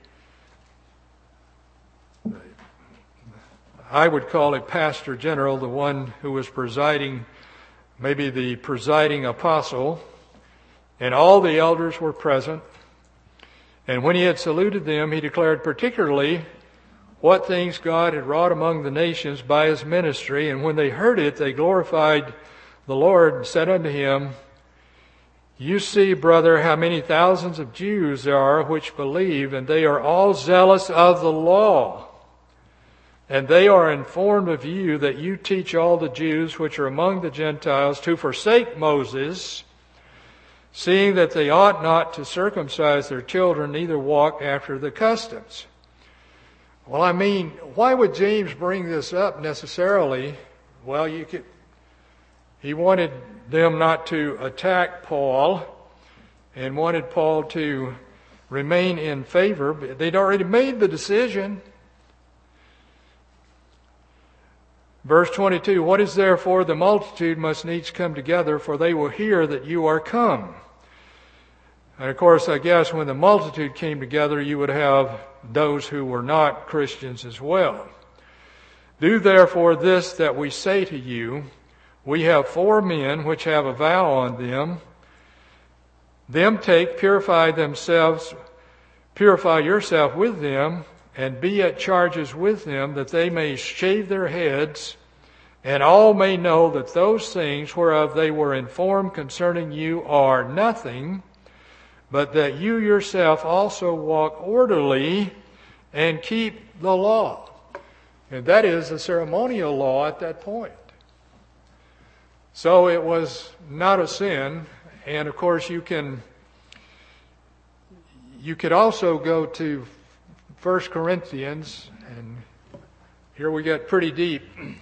I would call it pastor general, the one who was presiding, maybe the presiding apostle, and all the elders were present. And when he had saluted them, he declared particularly what things God had wrought among the nations by his ministry. And when they heard it, they glorified the Lord and said unto him, You see, brother, how many thousands of Jews there are which believe, and they are all zealous of the law. And they are informed of you that you teach all the Jews which are among the Gentiles to forsake Moses, seeing that they ought not to circumcise their children, neither walk after the customs. Well, I mean, why would James bring this up necessarily? Well, he wanted them not to attack Paul and wanted Paul to remain in favor. They'd already made the decision. Verse 22, What is therefore the multitude must needs come together, for they will hear that you are come. And of course, I guess when the multitude came together, you would have those who were not Christians as well. Do therefore this that we say to you. We have 4 men which have a vow on them. Them take, purify yourself with them, and be at charges with them, that they may shave their heads, and all may know that those things whereof they were informed concerning you are nothing, but that you yourself also walk orderly and keep the law. And that is the ceremonial law at that point. So it was not a sin. And of course you could also go to 1 Corinthians, and here we get pretty deep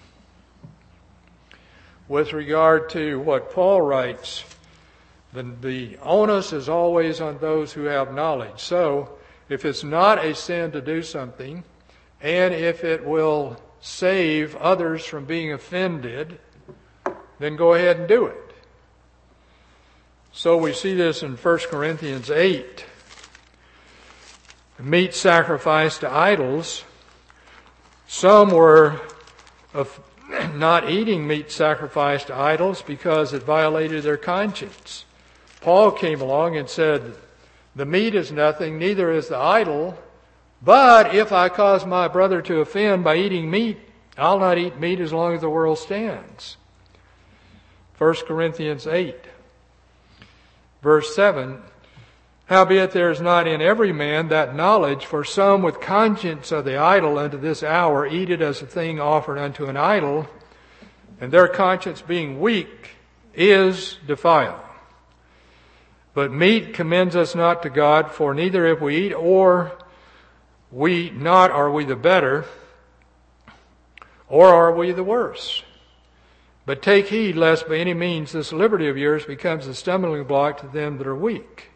with regard to what Paul writes. The onus is always on those who have knowledge. So if it's not a sin to do something, and if it will save others from being offended, then go ahead and do it. So we see this in 1 Corinthians 8. Meat sacrificed to idols. Some were of not eating meat sacrificed to idols because it violated their conscience. Paul came along and said, the meat is nothing, neither is the idol. But if I cause my brother to offend by eating meat, I'll not eat meat as long as the world stands. 1 Corinthians 8, verse 7. Howbeit there is not in every man that knowledge, for some with conscience of the idol unto this hour eat it as a thing offered unto an idol, and their conscience being weak is defiled. But meat commends us not to God, for neither if we eat or we eat not are we the better, or are we the worse. But take heed lest by any means this liberty of yours becomes a stumbling block to them that are weak.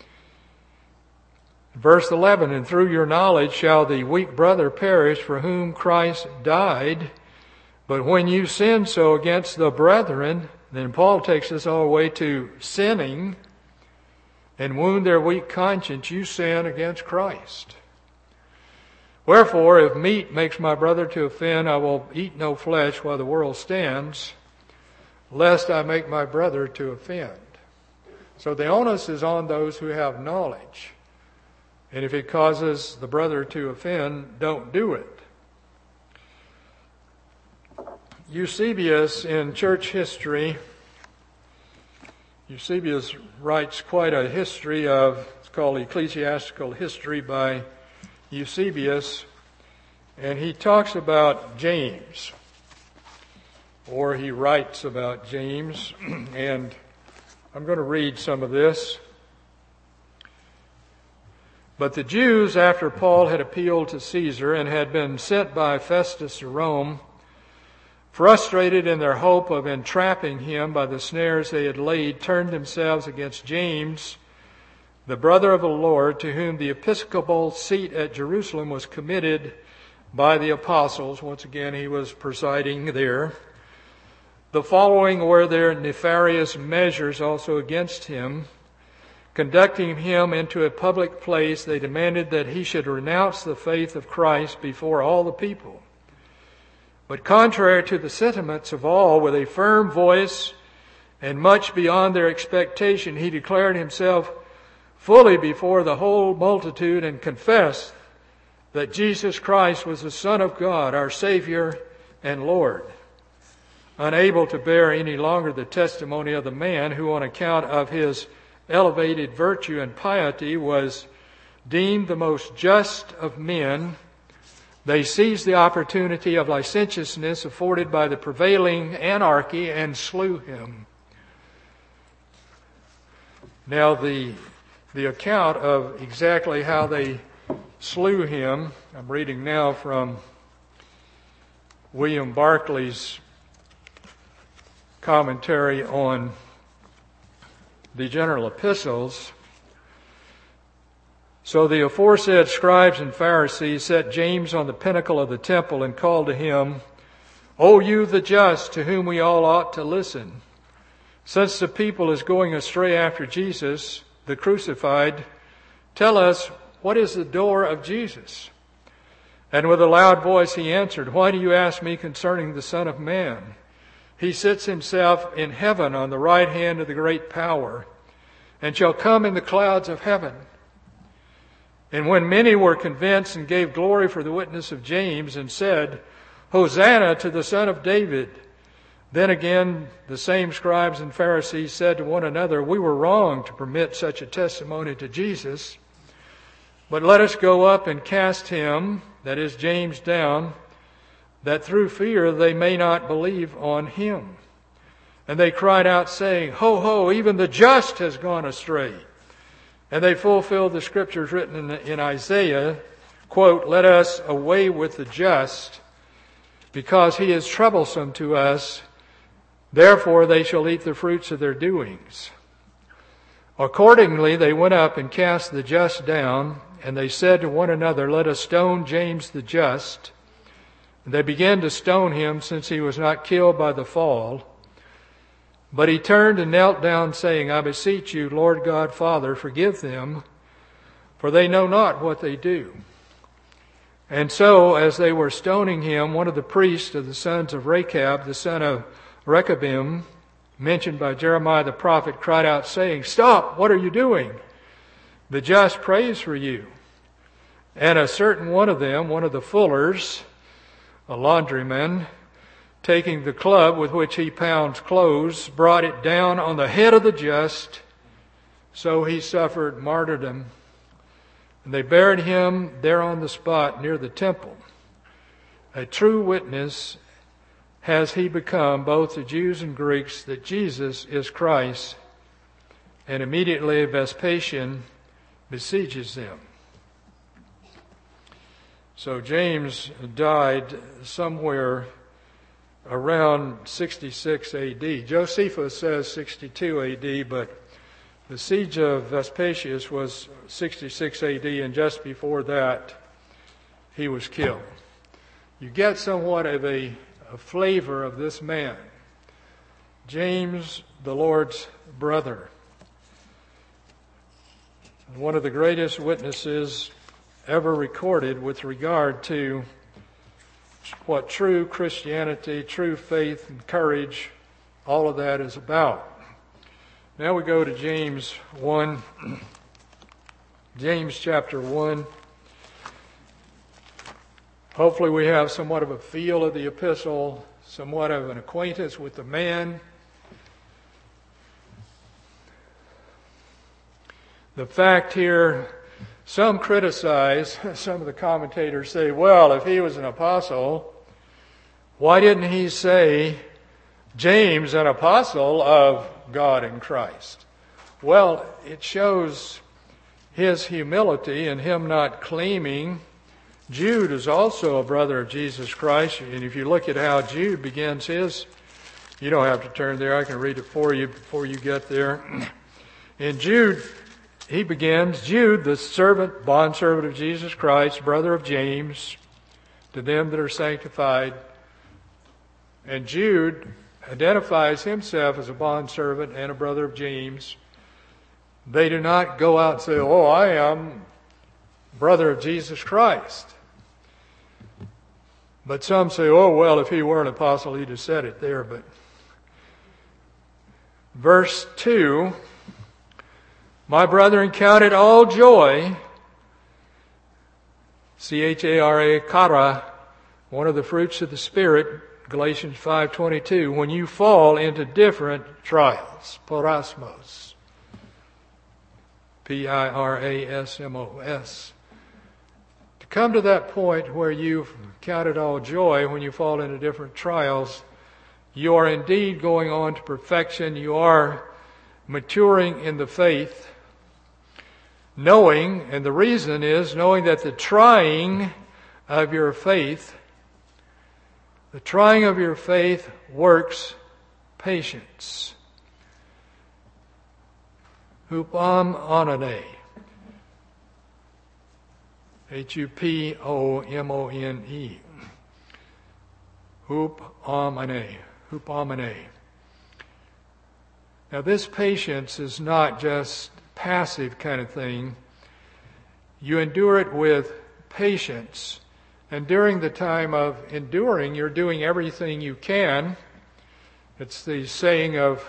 Verse 11, and through your knowledge shall the weak brother perish for whom Christ died. But when you sin so against the brethren, then Paul takes us all the way to sinning and wound their weak conscience, you sin against Christ. Wherefore, if meat makes my brother to offend, I will eat no flesh while the world stands, lest I make my brother to offend. So the onus is on those who have knowledge. And if it causes the brother to offend, don't do it. Eusebius in church history, Eusebius writes quite a history of, it's called Ecclesiastical History by Eusebius, and he talks about James, or he writes about James, and I'm going to read some of this. But the Jews, after Paul had appealed to Caesar and had been sent by Festus to Rome, frustrated in their hope of entrapping him by the snares they had laid, turned themselves against James, the brother of the Lord, to whom the episcopal seat at Jerusalem was committed by the apostles. Once again, he was presiding there. The following were their nefarious measures also against him. Conducting him into a public place, they demanded that he should renounce the faith of Christ before all the people. But contrary to the sentiments of all, with a firm voice and much beyond their expectation, he declared himself fully before the whole multitude and confessed that Jesus Christ was the Son of God, our Savior and Lord. Unable to bear any longer the testimony of the man who, on account of his elevated virtue and piety, was deemed the most just of men, they seized the opportunity of licentiousness afforded by the prevailing anarchy and slew him. Now the account of exactly how they slew him, I'm reading now from William Barclay's commentary on the general epistles. So the aforesaid scribes and Pharisees set James on the pinnacle of the temple and called to him, O you the just, to whom we all ought to listen. Since the people is going astray after Jesus, the crucified, tell us, what is the door of Jesus? And with a loud voice he answered, Why do you ask me concerning the Son of Man? He sits himself in heaven on the right hand of the great power, and shall come in the clouds of heaven. And when many were convinced and gave glory for the witness of James, and said, Hosanna to the Son of David, Then again, the same scribes and Pharisees said to one another, "We were wrong to permit such a testimony to Jesus. But let us go up and cast him," that is James, "down, that through fear they may not believe on him." And they cried out, saying, "Ho, ho, even the just has gone astray." And they fulfilled the scriptures written in Isaiah, quote, "Let us away with the just, because he is troublesome to us. Therefore they shall eat the fruits of their doings." Accordingly they went up and cast the just down, and they said to one another, "Let us stone James the just." And they began to stone him, since he was not killed by the fall. But he turned and knelt down, saying, "I beseech you, Lord God, Father, forgive them, for they know not what they do." And so, as they were stoning him, one of the priests of the sons of Rechab, the son of Rechabim, mentioned by Jeremiah the prophet, cried out, saying, "Stop, what are you doing? The just prays for you." And a certain one of them, one of the fullers, a laundryman, taking the club with which he pounds clothes, brought it down on the head of the just. So he suffered martyrdom. And they buried him there on the spot near the temple. A true witness has he become, both to Jews and Greeks, that Jesus is Christ. And immediately Vespasian besieges them. So James died somewhere around 66 AD. Josephus says 62 AD, but the siege of Vespasius was 66 AD, and just before that, he was killed. You get somewhat of a flavor of this man, James, the Lord's brother. One of the greatest witnesses ever recorded with regard to what true Christianity, true faith and courage, all of that is about. Now we go to James 1. James chapter 1. Hopefully we have somewhat of a feel of the epistle, somewhat of an acquaintance with the man. The fact here, some criticize, some of the commentators say, well, if he was an apostle, why didn't he say, James, an apostle of God and Christ? Well, it shows his humility and him not claiming. Jude is also a brother of Jesus Christ. And if you look at how Jude begins his, you don't have to turn there. I can read it for you before you get there. In Jude, he begins, Jude, the servant, bondservant of Jesus Christ, brother of James, to them that are sanctified. And Jude identifies himself as a bondservant and a brother of James. They do not go out and say, oh, I am brother of Jesus Christ. But some say, oh, well, if he were an apostle, he'd have said it there. But verse 2, my brethren, count it all joy, C-H-A-R-A, chara, one of the fruits of the Spirit, Galatians 5:22, when you fall into different trials, parasmos, P-I-R-A-S-M-O-S. To come to that point where you've counted all joy when you fall into different trials, you are indeed going on to perfection. You are maturing in the faith, knowing, and the reason is knowing that the trying of your faith works patience. Hupomone. H-U-P-O-M-O-N-E. Hupomone. Now this patience is not just passive kind of thing. You endure it with patience. And during the time of enduring, you're doing everything you can. It's the saying of,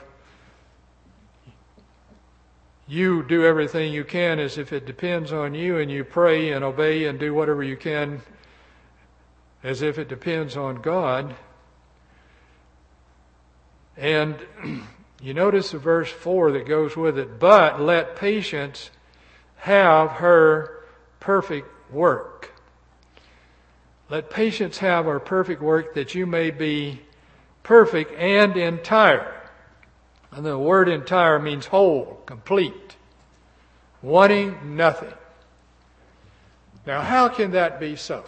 you do everything you can as if it depends on you, and you pray and obey and do whatever you can as if it depends on God. And you notice the verse 4 that goes with it. But let patience have her perfect work. Let patience have her perfect work, that you may be perfect and entire. And the word entire means whole, complete, wanting nothing. Now, how can that be so?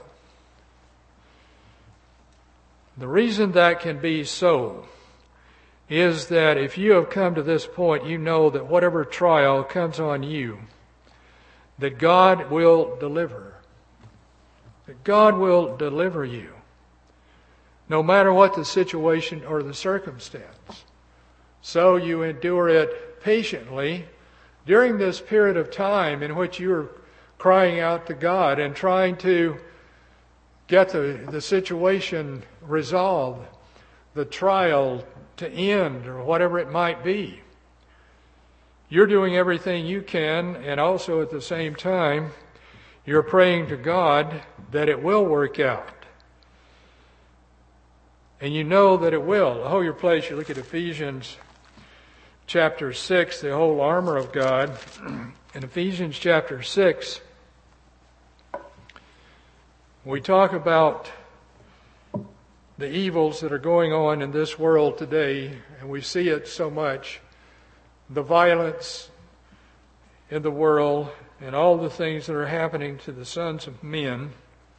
The reason that can be so is that if you have come to this point, you know that whatever trial comes on you, that God will deliver. That God will deliver you, no matter what the situation or the circumstance. So you endure it patiently during this period of time in which you are crying out to God and trying to get the situation resolved, the trial to end, or whatever it might be. You're doing everything you can, and also at the same time, you're praying to God that it will work out. And you know that it will. Hold your place. You look at Ephesians chapter 6, the whole armor of God. In Ephesians chapter 6, we talk about the evils that are going on in this world today, and we see it so much. The violence in the world and all the things that are happening to the sons of men.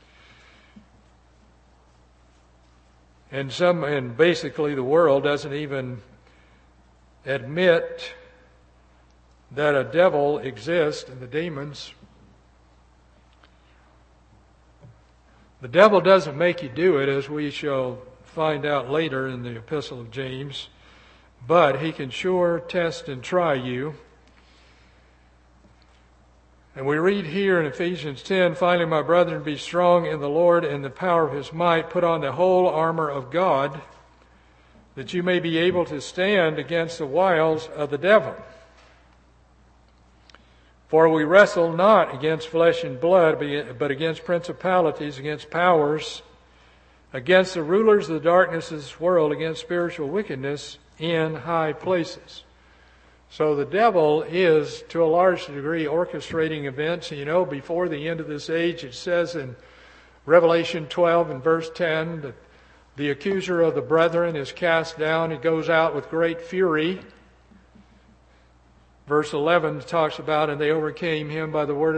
And basically the world doesn't even admit that a devil exists and the demons. The devil doesn't make you do it, as we shall find out later in the Epistle of James, but he can sure test and try you. And we read here in Ephesians 10, finally, my brethren, be strong in the Lord and the power of his might. Put on the whole armor of God, that you may be able to stand against the wiles of the devil. For we wrestle not against flesh and blood, but against principalities, against powers, against the rulers of the darkness of this world, against spiritual wickedness in high places. So the devil is, to a large degree, orchestrating events. You know, before the end of this age, it says in Revelation 12 and verse 10 that the accuser of the brethren is cast down. He goes out with great fury. Verse 11 talks about, and they overcame him by the word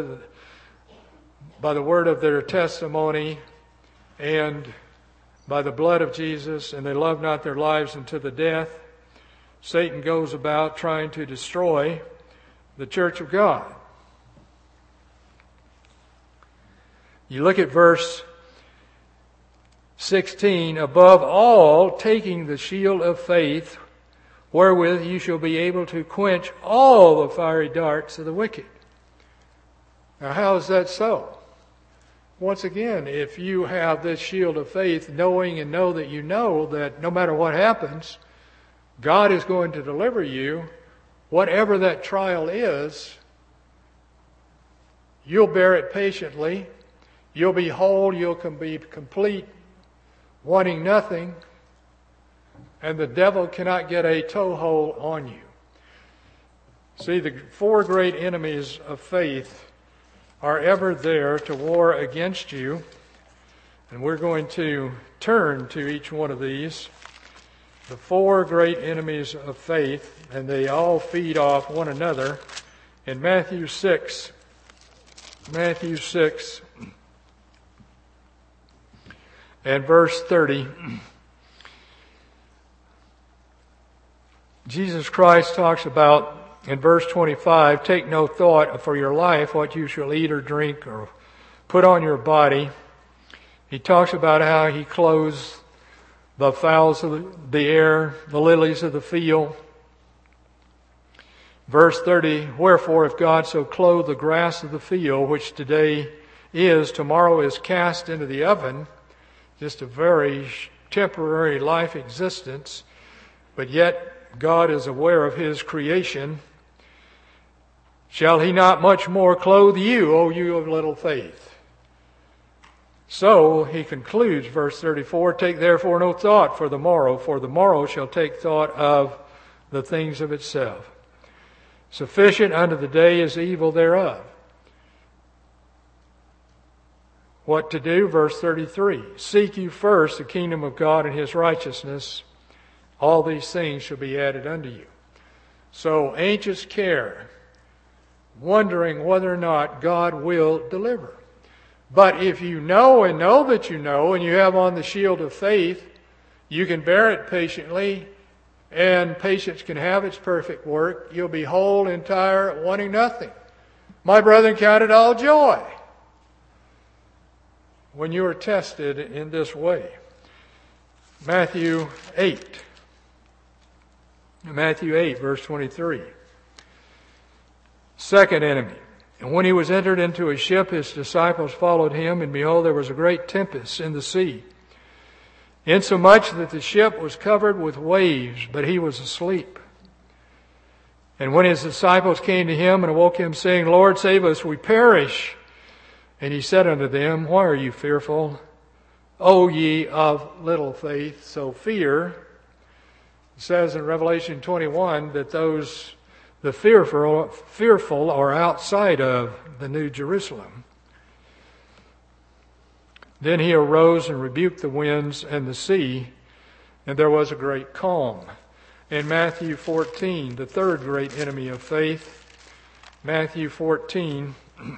of their testimony and by the blood of Jesus, and they loved not their lives unto the death. Satan goes about trying to destroy the church of God. You look at verse 16, above all, taking the shield of faith, wherewith you shall be able to quench all the fiery darts of the wicked. Now, how is that so? Once again, if you have this shield of faith, knowing and know that no matter what happens, God is going to deliver you, whatever that trial is, you'll bear it patiently, you'll be whole, you'll be complete, wanting nothing, and the devil cannot get a toehold on you. See, the four great enemies of faith are ever there to war against you, and we're going to turn to each one of these. The four great enemies of faith, and they all feed off one another. In Matthew 6 and verse 30, Jesus Christ talks about, in verse 25, take no thought for your life, what you shall eat or drink or put on your body. He talks about how he clothes the fowls of the air, the lilies of the field. Verse 30, wherefore if God so clothe the grass of the field, which today is, tomorrow is cast into the oven, just a very temporary life existence, but yet God is aware of his creation, shall he not much more clothe you, O you of little faith? So he concludes, verse 34, take therefore no thought for the morrow shall take thought of the things of itself. Sufficient unto the day is the evil thereof. What to do? Verse 33, seek you first the kingdom of God and his righteousness. All these things shall be added unto you. So anxious care, wondering whether or not God will deliver. But if you know and know that you know, and you have on the shield of faith, you can bear it patiently, and patience can have its perfect work. You'll be whole, entire, wanting nothing. My brethren, count it all joy when you are tested in this way. Matthew 8, verse 23. Second enemy. And when he was entered into a ship, his disciples followed him, and behold, there was a great tempest in the sea, insomuch that the ship was covered with waves, but he was asleep. And when his disciples came to him and awoke him, saying, Lord, save us, we perish. And he said unto them, why are you fearful, O ye of little faith? So fear, it says in Revelation 21 that the fearful are outside of the New Jerusalem. Then he arose and rebuked the winds and the sea, and there was a great calm. In Matthew 14, the third great enemy of faith, Matthew 14,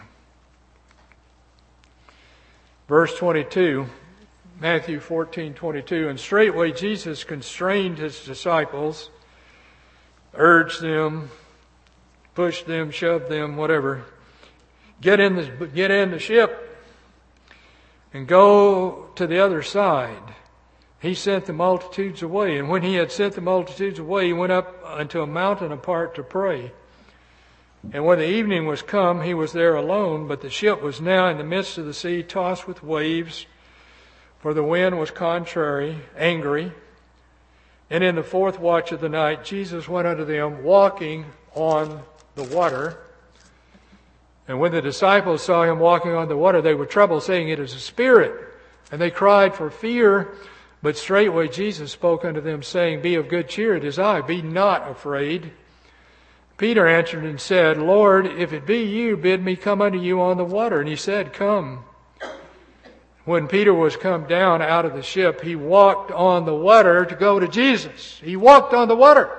verse 22, Matthew 14:22, and straightway Jesus constrained his disciples, urged them, pushed them, shoved them, whatever. Get in the ship and go to the other side. He sent the multitudes away. And when he had sent the multitudes away, he went up unto a mountain apart to pray. And when the evening was come, he was there alone, but the ship was now in the midst of the sea, tossed with waves, for the wind was contrary, angry. And in the fourth watch of the night, Jesus went unto them, walking on the water. And when the disciples saw him walking on the water, they were troubled, saying, it is a spirit. And they cried for fear. But straightway Jesus spoke unto them, saying, be of good cheer, it is I, be not afraid. Peter answered and said, Lord, if it be you, bid me come unto you on the water. And he said, come. When Peter was come down out of the ship, he walked on the water to go to Jesus. He walked on the water.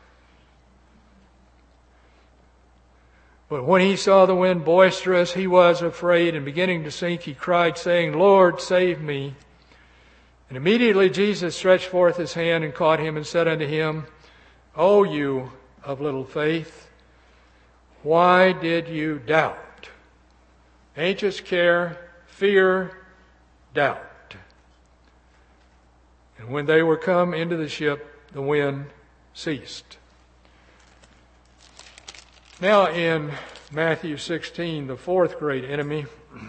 But when he saw the wind boisterous, he was afraid, and beginning to sink, he cried, saying, Lord, save me. And immediately Jesus stretched forth his hand and caught him and said unto him, O you of little faith, why did you doubt? Anxious care, fear, doubt. And when they were come into the ship, the wind ceased. Now in Matthew 16, the fourth great enemy,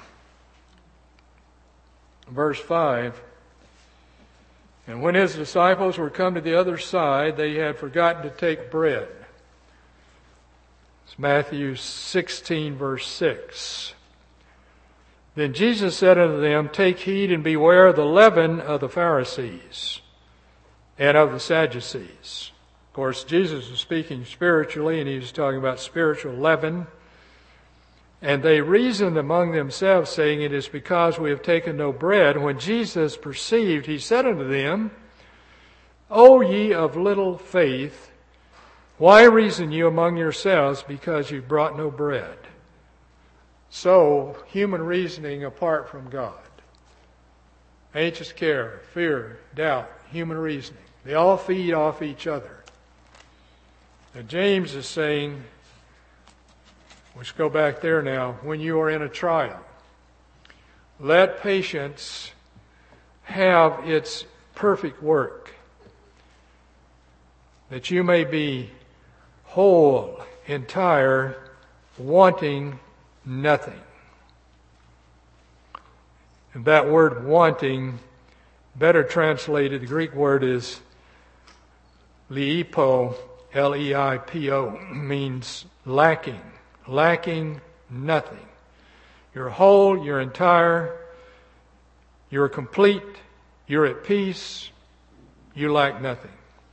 verse 5, and when his disciples were come to the other side, they had forgotten to take bread. It's Matthew 16, verse 6. Then Jesus said unto them, take heed and beware of the leaven of the Pharisees and of the Sadducees. Of course, Jesus was speaking spiritually, and he was talking about spiritual leaven. And they reasoned among themselves, saying, it is because we have taken no bread. When Jesus perceived, he said unto them, O ye of little faith, why reason you among yourselves, because you brought no bread? So, human reasoning apart from God. Anxious care, fear, doubt, human reasoning. They all feed off each other. Now, James is saying, let's go back there now, when you are in a trial, let patience have its perfect work, that you may be whole, entire, wanting nothing. And that word wanting, better translated, the Greek word is leipo, L-E-I-P-O, means lacking. Lacking nothing. You're whole, you're entire, You're complete. You're at peace. You lack nothing.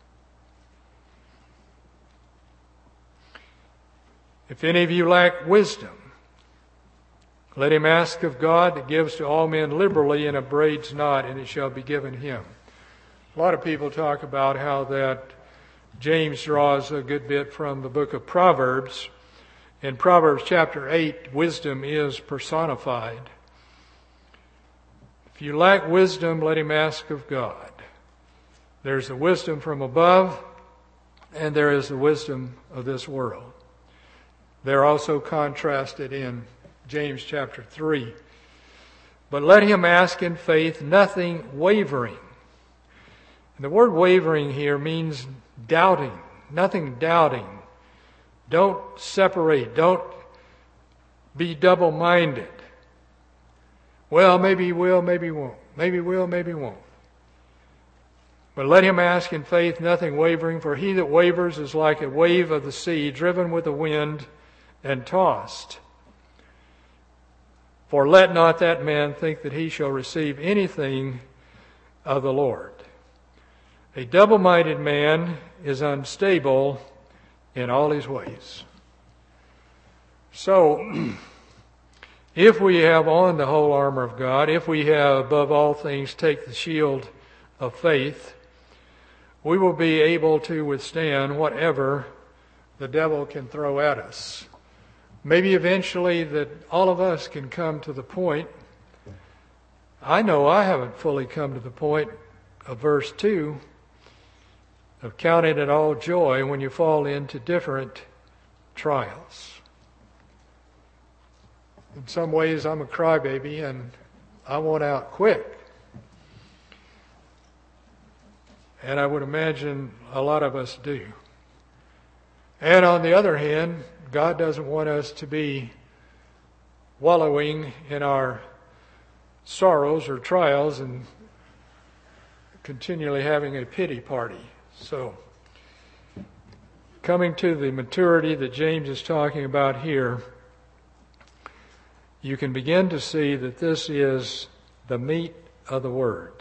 If any of you lack wisdom, let him ask of God that gives to all men liberally and upbraids not, and it shall be given him. A lot of people talk about how that James draws a good bit from the book of Proverbs. In Proverbs chapter 8, wisdom is personified. If you lack wisdom, let him ask of God. There's the wisdom from above, and there is the wisdom of this world. They're also contrasted in James chapter 3. But let him ask in faith, nothing wavering. And the word wavering here means doubting, nothing doubting. Don't separate. Don't be double-minded. Well, maybe he will, maybe he won't. Maybe he will, maybe he won't. But let him ask in faith, nothing wavering, for he that wavers is like a wave of the sea, driven with the wind and tossed. For let not that man think that he shall receive anything of the Lord. A double-minded man is unstable in all his ways. So, if we have on the whole armor of God, if we have above all things take the shield of faith, we will be able to withstand whatever the devil can throw at us. Maybe eventually that all of us can come to the point. I know I haven't fully come to the point of verse 2 of counting it all joy when you fall into different trials. In some ways I'm a crybaby and I want out quick. And I would imagine a lot of us do. And on the other hand, God doesn't want us to be wallowing in our sorrows or trials and continually having a pity party. So, coming to the maturity that James is talking about here, you can begin to see that this is the meat of the Word.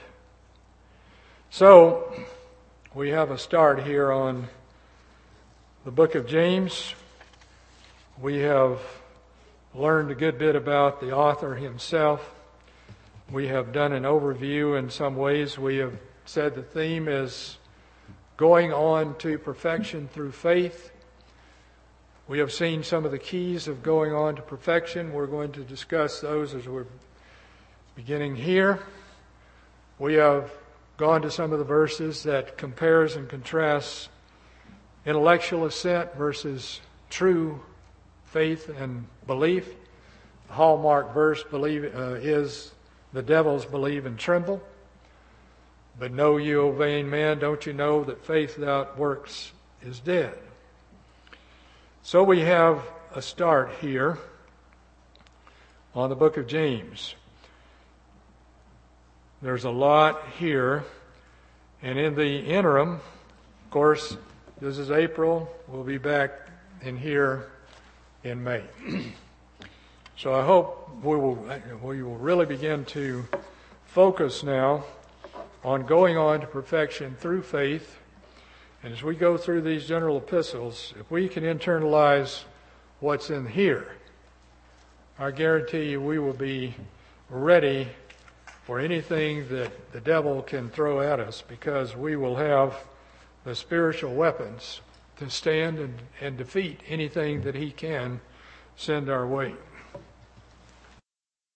So, we have a start here on the book of James. We have learned a good bit about the author himself. We have done an overview in some ways. We have said the theme is going on to perfection through faith. We have seen some of the keys of going on to perfection. We're going to discuss those as we're beginning here. We have gone to some of the verses that compares and contrasts intellectual assent versus true faith and belief. The hallmark verse is the devils believe and tremble. But know you, O vain man, don't you know that faith without works is dead? So we have a start here on the book of James. There's a lot here. And in the interim, of course, this is April. We'll be back in here in May. So I hope we will really begin to focus now on going on to perfection through faith. And as we go through these general epistles, if we can internalize what's in here, I guarantee you we will be ready for anything that the devil can throw at us, because we will have the spiritual weapons to stand and defeat anything that he can send our way.